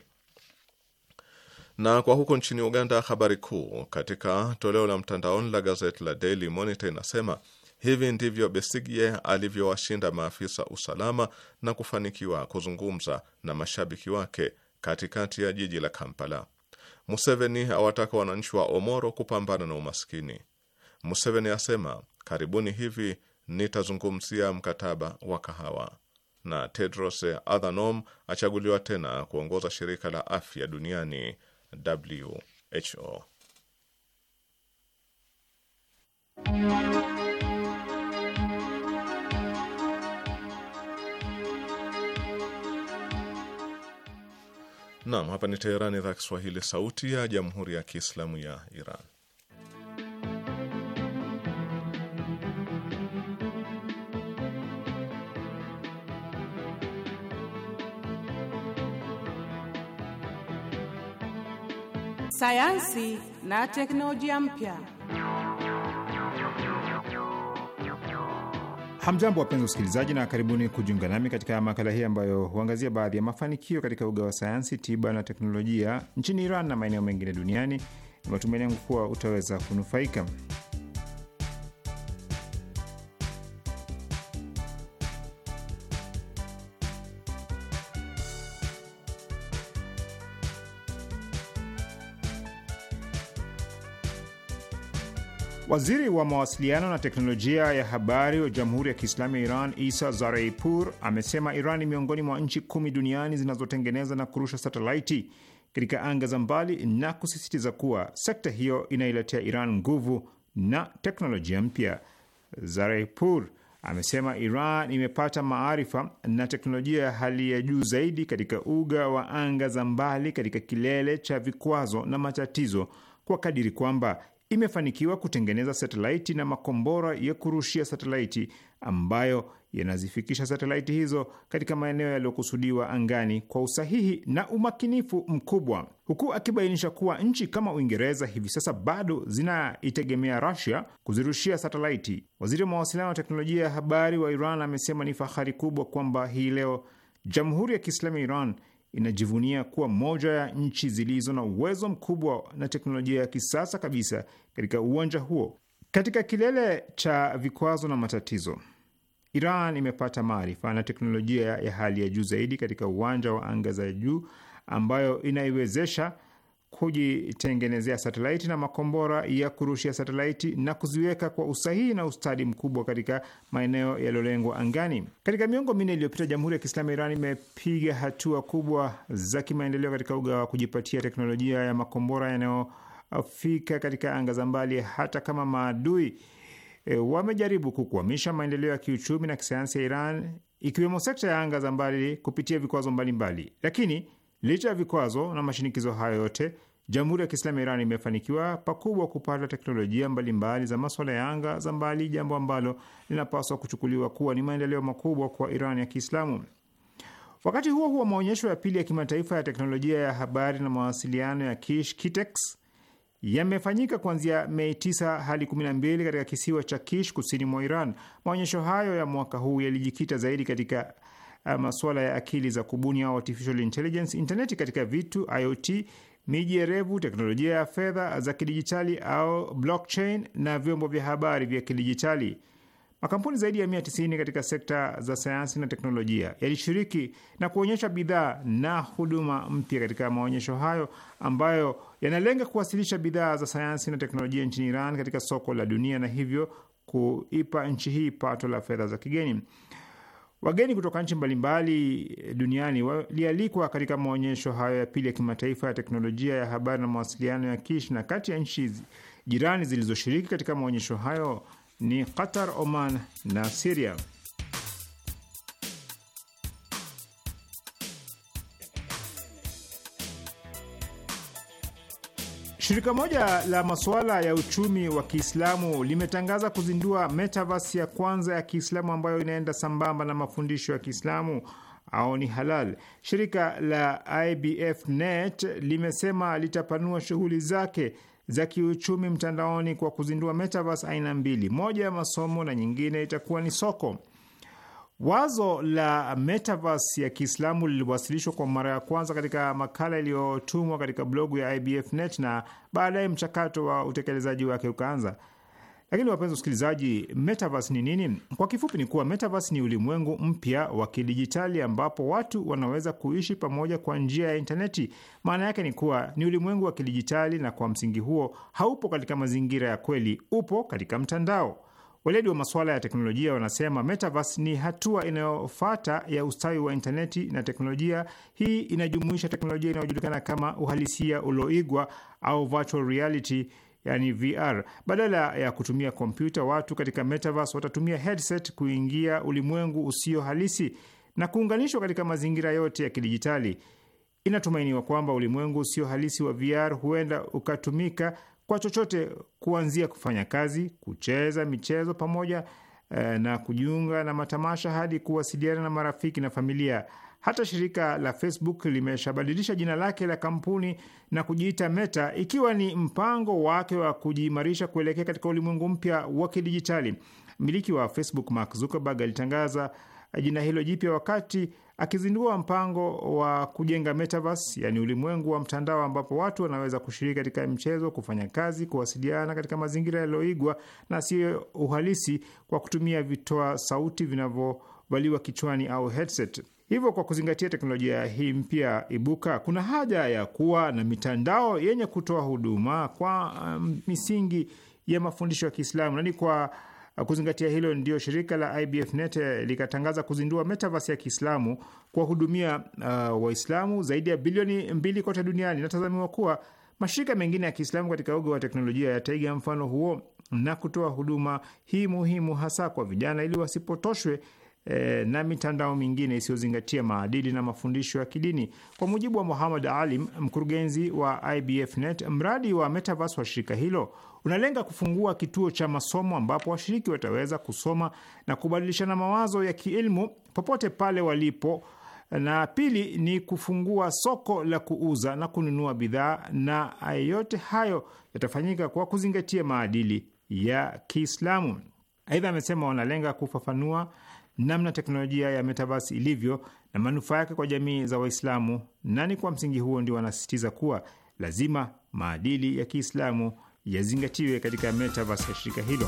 Na kwa huko nchini Uganda, habari kuu katika toleo la mtandaoni la gazeti la Daily Monitor inasema hivi ndivyo Besigye alivyowashinda maafisa usalama na kufanikiwa kuzungumza na mashabiki wake katikati ya jiji la Kampala. Museveni awataka wananchi wa Omoro kupambana na umaskini. Museveni asema karibuni hivi nitazungumzia mkataba wa kahawa. Na Tedros Adhanom achaguliwa tena kuongoza shirika la afya duniani WHO. Naam, hapa ni Teherani, idhaa Kiswahili, sauti ya Jamhuri ya Kiislamu ya Iran. Sayansi na teknolojia mpya. Hamjambo, wapenzi wasikilizaji, na karibuni kujiunga nami katika makala hii ambayo huangazia baadhi ya mafanikio katika uga wa sayansi, tiba na teknolojia nchini Iran na maeneo mengine duniani. Ni matumaini yangu kuwa utaweza kunufaika. Waziri wa mawasiliano na teknolojia ya habari wa Jamhuri ya Kiislamu ya Iran, Isa Zareipur, amesema Iran ni miongoni mwa nchi 10 duniani zinazotengeneza na kurusha satelaiti katika anga za mbali na kusisitiza kuwa sekta hiyo inailetea Iran nguvu na teknolojia mpya. Zareipur amesema Iran imepata maarifa na teknolojia ya hali ya juu zaidi katika uga wa anga za mbali katika kilele cha vikwazo na matatizo, kwa kadiri kwamba imefanikiwa kutengeneza satelaiti na makombora ya kurushia satelaiti ambayo yanazifikisha satelaiti hizo katika maeneo yaliyokusudiwa angani kwa usahihi na umakinifu mkubwa, huku akibainisha kuwa nchi kama Uingereza hivi sasa bado zinaitegemea Russia kuzirushia satelaiti. Waziri wa mawasiliano na teknolojia ya habari wa Iran amesema ni fahari kubwa kwamba hii leo Jamhuri ya Kiislamu ya Iran inajivunia kuwa moja ya nchi zilizo na uwezo mkubwa na teknolojia ya kisasa kabisa katika uwanja huo. Katika kilele cha vikwazo na matatizo, Iran imepata maarifa na teknolojia ya hali ya juu zaidi katika uwanja wa anga za juu ambayo inaiwezesha kujitengenezea satelaiti na makombora ya kurushia satelaiti na kuziweka kwa usahihi na ustadi mkubwa katika maeneo yaliyolengwa angani. Katika miongo minne iliyopita, Jamhuri ya Kiislamu ya Iran imepiga hatua kubwa za kimaendeleo katika uga wa kujipatia teknolojia ya makombora yanayofika katika anga za mbali, hata kama maadui wamejaribu kukwamisha maendeleo ya kiuchumi na kisayansi ya Iran, ikiwemo sekta ya anga za mbali kupitia vikwazo mbalimbali. Lakini licha ya vikwazo na mashinikizo hayo yote, Jamhuri ya Kiislamu ya Iran imefanikiwa pakubwa kupata teknolojia mbalimbali za masuala ya anga za mbali, jambo ambalo linapaswa kuchukuliwa kuwa ni maendeleo makubwa kwa Iran ya Kiislamu. Wakati huo huo, maonyesho ya pili ya kimataifa ya teknolojia ya habari na mawasiliano ya Kish yamefanyika kuanzia Mei 9 hadi 12 katika kisiwa cha Kish kusini mwa Iran. Maonyesho hayo ya mwaka huu yalijikita zaidi katika masuala ya akili za kubuni au artificial intelligence, interneti katika vitu, IoT, miji erevu, teknolojia ya fedha za kidijitali au blockchain na vyombo vya habari vya kidijitali. Makampuni zaidi ya 190 katika sekta za sayansi na teknolojia yalishiriki na kuonyesha bidhaa na huduma mpya katika maonyesho hayo ambayo yanalenga kuwasilisha bidhaa za sayansi na teknolojia nchini Iran katika soko la dunia na hivyo kuipa nchi hii pato la fedha za kigeni. Wageni kutoka nchi mbalimbali duniani walialikwa katika maonyesho hayo ya pili ya kimataifa ya teknolojia ya habari na mawasiliano ya Kish, na kati ya nchi jirani zilizoshiriki katika maonyesho hayo ni Qatar, Oman na Syria. Shirika moja la masuala ya uchumi wa Kiislamu limetangaza kuzindua metaverse ya kwanza ya Kiislamu ambayo inaenda sambamba na mafundisho ya Kiislamu au ni halal. Shirika la IBF.net limesema litapanua shughuli zake za kiuchumi mtandaoni kwa kuzindua metaverse aina mbili, moja ya masomo na nyingine itakuwa ni soko. Wazo la metaverse ya Kiislamu liliwasilishwa kwa mara ya kwanza katika makala iliyotumwa katika blogu ya IBF.net na baadaye mchakato wa utekelezaji wake ukaanza. Lakini wapenzi wasikilizaji, metaverse ni nini? Kwa kifupi ni kuwa metaverse ni ulimwengu mpya wa kidijitali ambapo watu wanaweza kuishi pamoja kwa njia ya intaneti. Maana yake ni kuwa ni ulimwengu wa kidijitali, na kwa msingi huo haupo katika mazingira ya kweli, upo katika mtandao. Weledi wa masuala ya teknolojia wanasema metaverse ni hatua inayofuata ya ustawi wa intaneti, na teknolojia hii inajumuisha teknolojia inayojulikana kama uhalisia ulioigwa au virtual reality, yani VR. Badala ya kutumia kompyuta, watu katika metaverse watatumia headset kuingia ulimwengu usio halisi na kuunganishwa katika mazingira yote ya kidijitali. Inatumainiwa kwamba ulimwengu usio halisi wa VR huenda ukatumika kwa chochote, kuanzia kufanya kazi, kucheza michezo pamoja na kujiunga na matamasha hadi kuwasiliana na marafiki na familia. Hata shirika la Facebook limeshabadilisha jina lake la kampuni na kujiita Meta, ikiwa ni mpango wake wa kujiimarisha kuelekea katika ulimwengu mpya wa kidijitali. Mmiliki wa Facebook Mark Zuckerberg alitangaza jina hilo jipya wakati akizindua mpango wa kujenga metaverse, yani ulimwengu wa mtandao ambapo watu wanaweza kushiriki katika mchezo, kufanya kazi, kuwasiliana katika mazingira yaliyoigwa na sio uhalisi kwa kutumia vitoa sauti vinavyovaliwa kichwani au headset. Hivyo, kwa kuzingatia teknolojia hii mpya ibuka, kuna haja ya kuwa na mitandao yenye kutoa huduma kwa misingi ya mafundisho ya Kiislamu, na ni kwa kuzingatia hilo ndio shirika la IBF.net likatangaza kuzindua metaverse ya Kiislamu kuwahudumia Waislamu zaidi ya bilioni 2 kote duniani. Natazamiwa kuwa mashirika mengine ya Kiislamu katika uga wa teknolojia yataiga mfano huo na kutoa huduma hii muhimu hasa kwa vijana ili wasipotoshwe na mitandao mingine isiyozingatia maadili na mafundisho ya kidini. Kwa mujibu wa Muhammad Alim, mkurugenzi wa IBFNet, mradi wa Metaverse wa shirika hilo unalenga kufungua kituo cha masomo ambapo washiriki wataweza kusoma na kubadilishana mawazo ya kielimu popote pale walipo, na pili ni kufungua soko la kuuza na kununua bidhaa, na yote hayo yatafanyika kwa kuzingatia maadili ya Kiislamu. Aidha, amesema wanalenga kufafanua namna teknolojia ya Metaverse ilivyo na manufaa yake kwa jamii za Waislamu, na ni kwa msingi huo ndio wanasisitiza kuwa lazima maadili ya Kiislamu yazingatiwe katika Metaverse ya shirika hilo.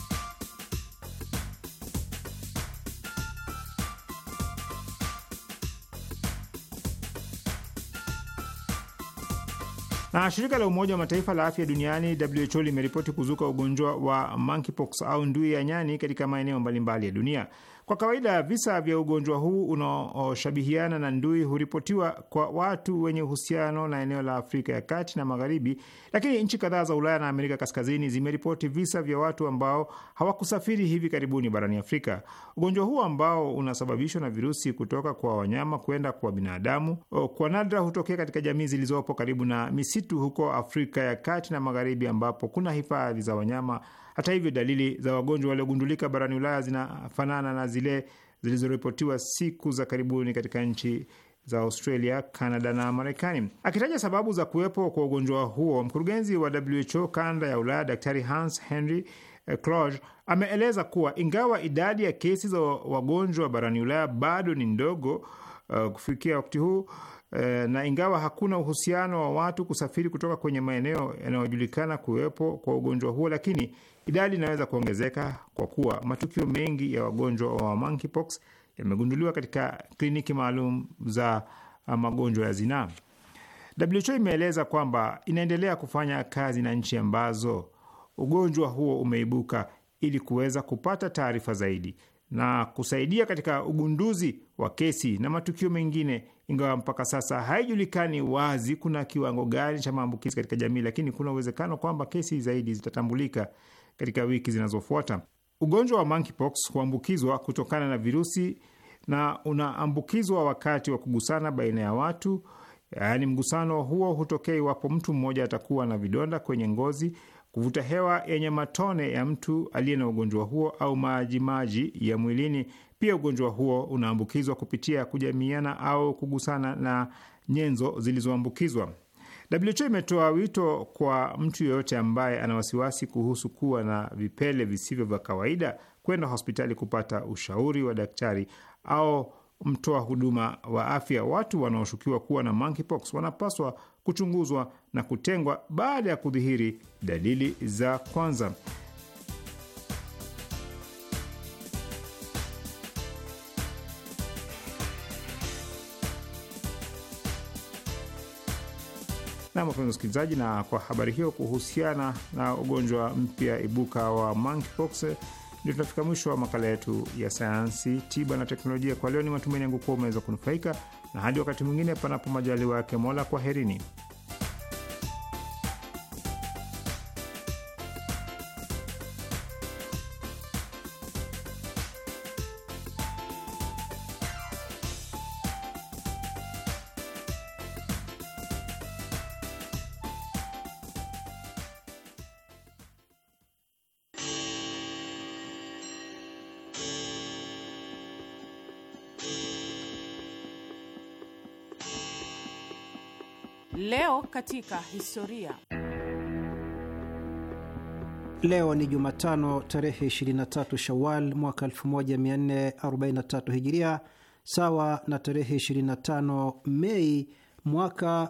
Na shirika la Umoja wa Mataifa la afya duniani WHO limeripoti kuzuka ugonjwa wa monkeypox au ndui ya nyani katika maeneo mbalimbali ya dunia. Kwa kawaida visa vya ugonjwa huu unaoshabihiana na ndui huripotiwa kwa watu wenye uhusiano na eneo la Afrika ya Kati na Magharibi, lakini nchi kadhaa za Ulaya na Amerika Kaskazini zimeripoti visa vya watu ambao hawakusafiri hivi karibuni barani Afrika. Ugonjwa huu ambao unasababishwa na virusi kutoka kwa wanyama kwenda kwa binadamu, kwa nadra hutokea katika jamii zilizopo karibu na misitu huko Afrika ya Kati na Magharibi ambapo kuna hifadhi za wanyama. Hata hivyo, dalili za wagonjwa waliogundulika barani Ulaya zinafanana na zile zilizoripotiwa siku za karibuni katika nchi za Australia, Canada na Marekani. Akitaja sababu za kuwepo kwa ugonjwa huo, mkurugenzi wa WHO kanda ya Ulaya, Daktari Hans Henry Kluge ameeleza kuwa ingawa idadi ya kesi za wagonjwa barani Ulaya bado ni ndogo kufikia wakati huu, na ingawa hakuna uhusiano wa watu kusafiri kutoka kwenye maeneo yanayojulikana kuwepo kwa ugonjwa huo, lakini idadi inaweza kuongezeka kwa kuwa matukio mengi ya wagonjwa wa monkeypox yamegunduliwa katika kliniki maalum za magonjwa ya zinaa. WHO imeeleza kwamba inaendelea kufanya kazi na nchi ambazo ugonjwa huo umeibuka ili kuweza kupata taarifa zaidi na kusaidia katika ugunduzi wa kesi na matukio mengine, ingawa mpaka sasa haijulikani wazi kuna kiwango gani cha maambukizi katika jamii, lakini kuna uwezekano kwamba kesi zaidi zitatambulika katika wiki zinazofuata. Ugonjwa wa monkeypox huambukizwa kutokana na virusi na unaambukizwa wakati wa kugusana baina ya watu, yaani mgusano huo hutokea iwapo mtu mmoja atakuwa na vidonda kwenye ngozi, kuvuta hewa yenye matone ya mtu aliye na ugonjwa huo au maji ya mwilini. Pia ugonjwa huo unaambukizwa kupitia kujamiana au kugusana na nyenzo zilizoambukizwa. WHO imetoa wito kwa mtu yeyote ambaye ana wasiwasi kuhusu kuwa na vipele visivyo vya kawaida kwenda hospitali kupata ushauri wa daktari au mtoa huduma wa afya. Watu wanaoshukiwa kuwa na monkeypox wanapaswa kuchunguzwa na kutengwa baada ya kudhihiri dalili za kwanza. Na wapenzi wasikilizaji, na kwa habari hiyo kuhusiana na ugonjwa mpya ibuka wa monkeypox, ndio tunafika mwisho wa makala yetu ya sayansi, tiba na teknolojia kwa leo. Ni matumaini yangu kuwa umeweza kunufaika, na hadi wakati mwingine, panapo majaliwa yake Mola, kwaherini. Leo katika historia. Leo ni Jumatano tarehe 23 Shawal mwaka 1443 Hijiria, sawa na tarehe 25 Mei mwaka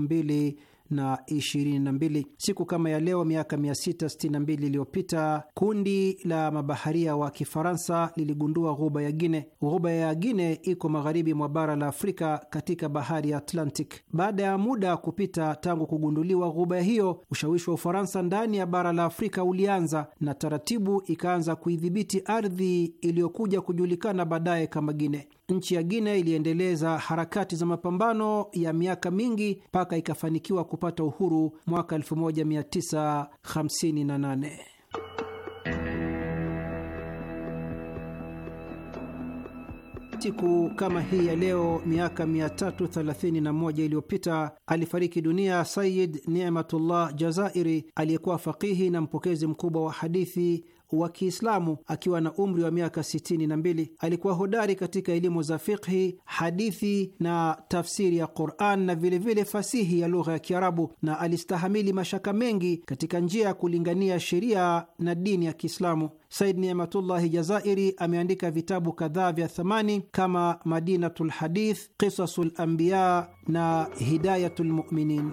2022. Siku kama ya leo miaka 662 iliyopita kundi la mabaharia wa Kifaransa liligundua ghuba ya Gine. Ghuba ya Gine iko magharibi mwa bara la Afrika katika bahari ya Atlantic. Baada ya muda kupita tangu kugunduliwa ghuba hiyo, ushawishi wa Ufaransa ndani ya bara la Afrika ulianza na taratibu ikaanza kuidhibiti ardhi iliyokuja kujulikana baadaye kama Gine. Nchi ya Gine iliendeleza harakati za mapambano ya miaka mingi mpaka ikafanikiwa kupata uhuru mwaka 1958. Siku kama hii ya leo miaka 331 iliyopita alifariki dunia Sayyid Ni'matullah Jazairi, aliyekuwa faqihi na mpokezi mkubwa wa hadithi wa Kiislamu akiwa na umri wa miaka 62. Alikuwa hodari katika elimu za fiqhi, hadithi na tafsiri ya Qur'an na vilevile fasihi ya lugha ya Kiarabu, na alistahamili mashaka mengi katika njia ya kulingania sheria na dini ya Kiislamu. Said Ni'matullahi Jazairi ameandika vitabu kadhaa vya thamani kama Madinatul Hadith, Qisasul Anbiya na Hidayatul Mu'minin.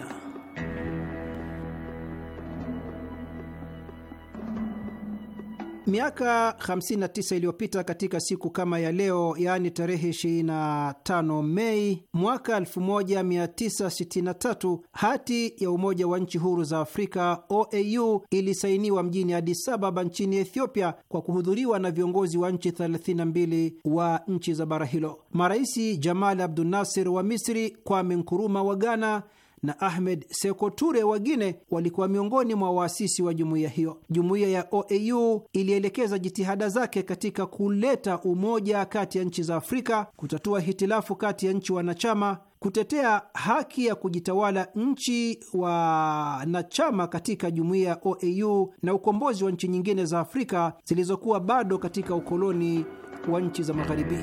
Miaka 59 iliyopita katika siku kama ya leo, yaani tarehe 25 Mei mwaka 1963, hati ya Umoja wa Nchi Huru za Afrika OAU ilisainiwa mjini Addis Ababa nchini Ethiopia kwa kuhudhuriwa na viongozi wa nchi 32 wa nchi za bara hilo. Maraisi Jamal Abdul Nasir wa Misri, Kwame Nkrumah wa Ghana na Ahmed Seko Ture wa Guinea walikuwa miongoni mwa waasisi wa jumuiya hiyo. Jumuiya ya OAU ilielekeza jitihada zake katika kuleta umoja kati ya nchi za Afrika, kutatua hitilafu kati ya nchi wanachama, kutetea haki ya kujitawala nchi wanachama katika jumuiya ya OAU na ukombozi wa nchi nyingine za Afrika zilizokuwa bado katika ukoloni wa nchi za Magharibi.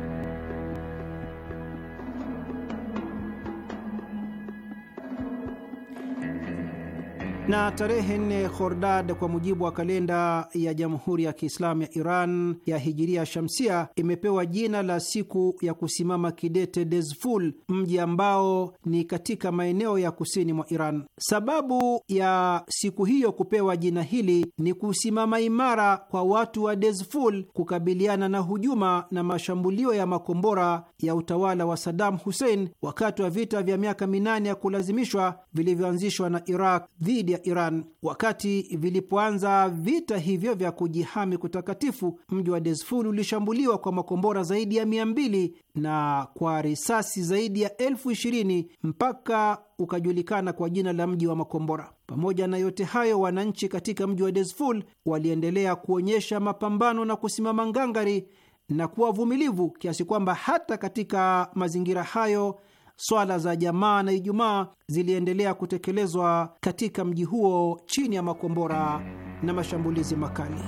Na tarehe 4 Khordad kwa mujibu wa kalenda ya Jamhuri ya Kiislamu ya Iran ya Hijiria Shamsia imepewa jina la siku ya kusimama kidete Dezful, mji ambao ni katika maeneo ya kusini mwa Iran. Sababu ya siku hiyo kupewa jina hili ni kusimama imara kwa watu wa Dezful kukabiliana na hujuma na mashambulio ya makombora ya utawala wa Saddam Hussein wakati wa vita vya miaka 8 ya kulazimishwa vilivyoanzishwa na Iraq dhidi ya Iran. Wakati vilipoanza vita hivyo vya kujihami kutakatifu, mji wa Dezful ulishambuliwa kwa makombora zaidi ya 200 na kwa risasi zaidi ya 20,000 mpaka ukajulikana kwa jina la mji wa makombora. Pamoja na yote hayo, wananchi katika mji wa Dezful waliendelea kuonyesha mapambano na kusimama ngangari na kuwa vumilivu kiasi kwamba hata katika mazingira hayo swala za jamaa na Ijumaa ziliendelea kutekelezwa katika mji huo chini ya makombora na mashambulizi makali.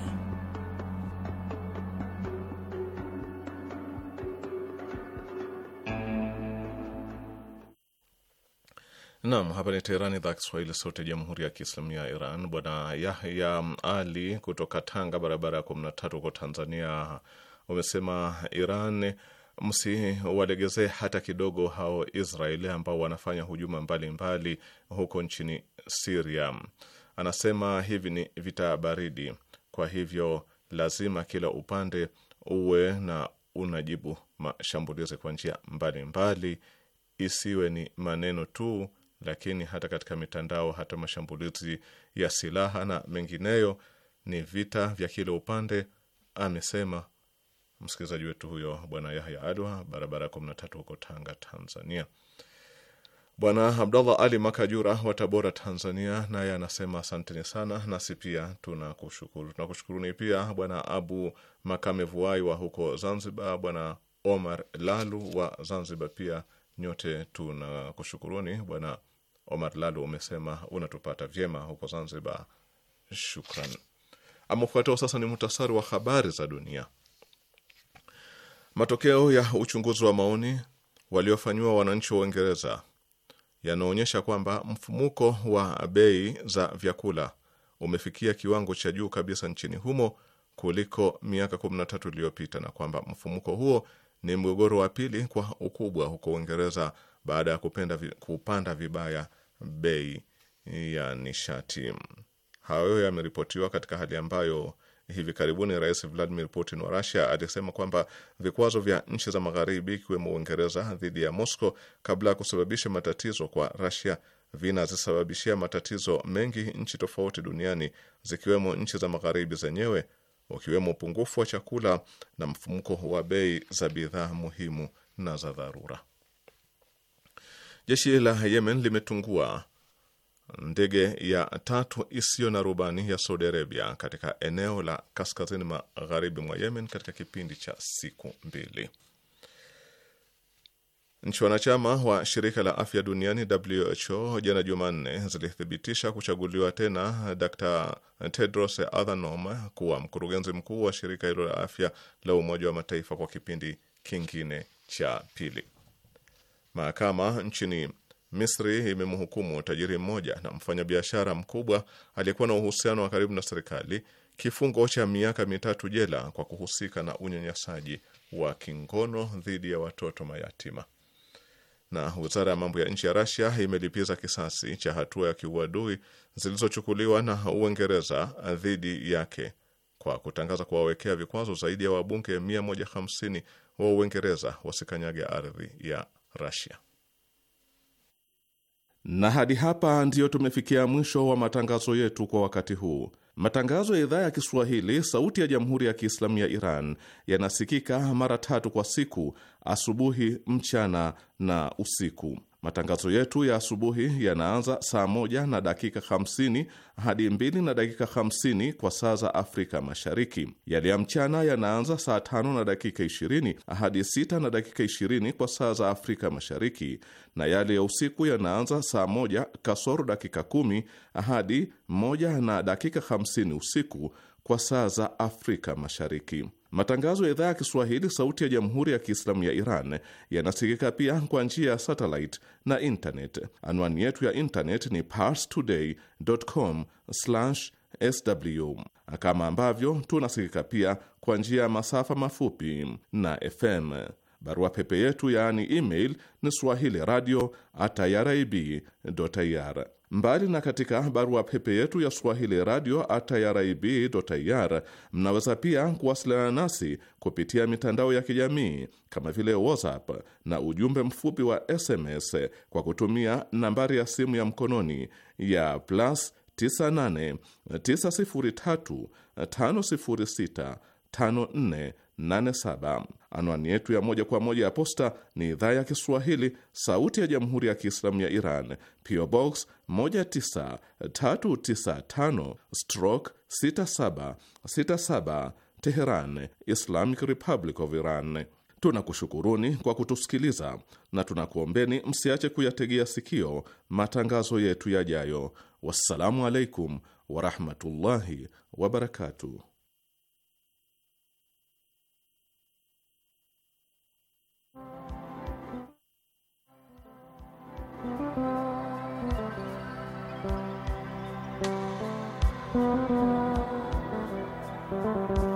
Naam, hapa ni Teherani, idhaa Kiswahili, sauti ya Jamhuri ya Kiislamu ya Iran. Bwana Yahya Ali kutoka Tanga, barabara ya 13 huko Tanzania, umesema Iran msiwalegezee hata kidogo hao Israeli ambao wanafanya hujuma mbalimbali huko nchini Syria. Anasema hivi ni vita baridi, kwa hivyo lazima kila upande uwe na unajibu mashambulizi kwa njia mbalimbali, isiwe ni maneno tu, lakini hata katika mitandao, hata mashambulizi ya silaha na mengineyo ni vita vya kila upande, amesema msikilizaji wetu huyo Bwana Yahya Alwa, barabara 13 huko Tanga, Tanzania. Bwana Abdallah Ali Makajura wa Tabora, Tanzania, naye anasema asanteni sana, nasi pia tunakushukuru. Tunakushukuruni pia Bwana Abu Makame Vuai wa huko Zanzibar, Bwana Omar Lalu wa Zanzibar, pia nyote tunakushukuruni. Bwana Omar Lalu umesema unatupata vyema huko Zanzibar, shukran. Amefuatao sasa ni muhtasari wa habari za dunia. Matokeo ya uchunguzi wa maoni waliofanyiwa wananchi wa Uingereza yanaonyesha kwamba mfumuko wa bei za vyakula umefikia kiwango cha juu kabisa nchini humo kuliko miaka 13 iliyopita, na kwamba mfumuko huo ni mgogoro wa pili kwa ukubwa huko Uingereza baada ya kupanda vibaya bei ya nishati. Hayo yameripotiwa katika hali ambayo hivi karibuni Rais Vladimir Putin wa Russia alisema kwamba vikwazo vya nchi za magharibi ikiwemo Uingereza dhidi ya Moscow kabla ya kusababisha matatizo kwa Russia vinazisababishia matatizo mengi nchi tofauti duniani zikiwemo nchi za magharibi zenyewe, ukiwemo upungufu wa chakula na mfumuko wa bei za bidhaa muhimu na za dharura. Jeshi la Yemen limetungua ndege ya tatu isiyo na rubani ya Saudi Arabia katika eneo la kaskazini magharibi mwa Yemen katika kipindi cha siku 2. Nchi wanachama wa shirika la afya duniani WHO jana Jumanne zilithibitisha kuchaguliwa tena Dr. Tedros Adhanom kuwa mkurugenzi mkuu wa shirika hilo la afya la Umoja wa Mataifa kwa kipindi kingine cha pili. Mahakama nchini Misri imemhukumu tajiri mmoja na mfanyabiashara mkubwa aliyekuwa na uhusiano wa karibu na serikali kifungo cha miaka 3 jela kwa kuhusika na unyanyasaji wa kingono dhidi ya watoto mayatima. Na wizara ya mambo ya nchi ya Russia imelipiza kisasi cha hatua ya kiuadui zilizochukuliwa na Uingereza dhidi yake kwa kutangaza kuwawekea vikwazo zaidi ya wabunge 150 wa Uingereza wasikanyage ardhi ya Russia. Na hadi hapa ndiyo tumefikia mwisho wa matangazo yetu kwa wakati huu. Matangazo ya idhaa ya Kiswahili sauti ya Jamhuri ya Kiislamu ya Iran yanasikika mara 3 kwa siku: asubuhi, mchana na usiku. Matangazo yetu ya asubuhi yanaanza saa 1:50 hadi 2:50 kwa saa za Afrika Mashariki. Yale ya mchana yanaanza saa 5:20 hadi 6:20 kwa saa za Afrika Mashariki, na yale ya usiku yanaanza saa 1:10 hadi 1:50 usiku kwa saa za Afrika Mashariki. Matangazo ya idhaa ya Kiswahili sauti ya Jamhuri ya Kiislamu ya Iran yanasikika pia kwa njia ya satellite na internet. Anwani yetu ya internet ni parstoday.com/sw, kama ambavyo tunasikika pia kwa njia ya masafa mafupi na FM. Barua pepe yetu yaani email ni swahili radio@irib.ir. Mbali na katika barua pepe yetu ya swahili radio@irib.ir, mnaweza pia kuwasiliana nasi kupitia mitandao ya kijamii kama vile WhatsApp na ujumbe mfupi wa SMS kwa kutumia nambari ya simu ya mkononi ya +98 903 506 5487. Anwani yetu ya moja kwa moja ya posta ni idhaa ya Kiswahili sauti ya Jamhuri ya Kiislamu ya Iran, PO Box 19367/6767 Teheran, Islamic Republic of Iran. Tunakushukuruni kwa kutusikiliza na tunakuombeni msiache kuyategea sikio matangazo yetu yajayo. Wassalamu alaikum warahmatullahi wabarakatuh. Thank you.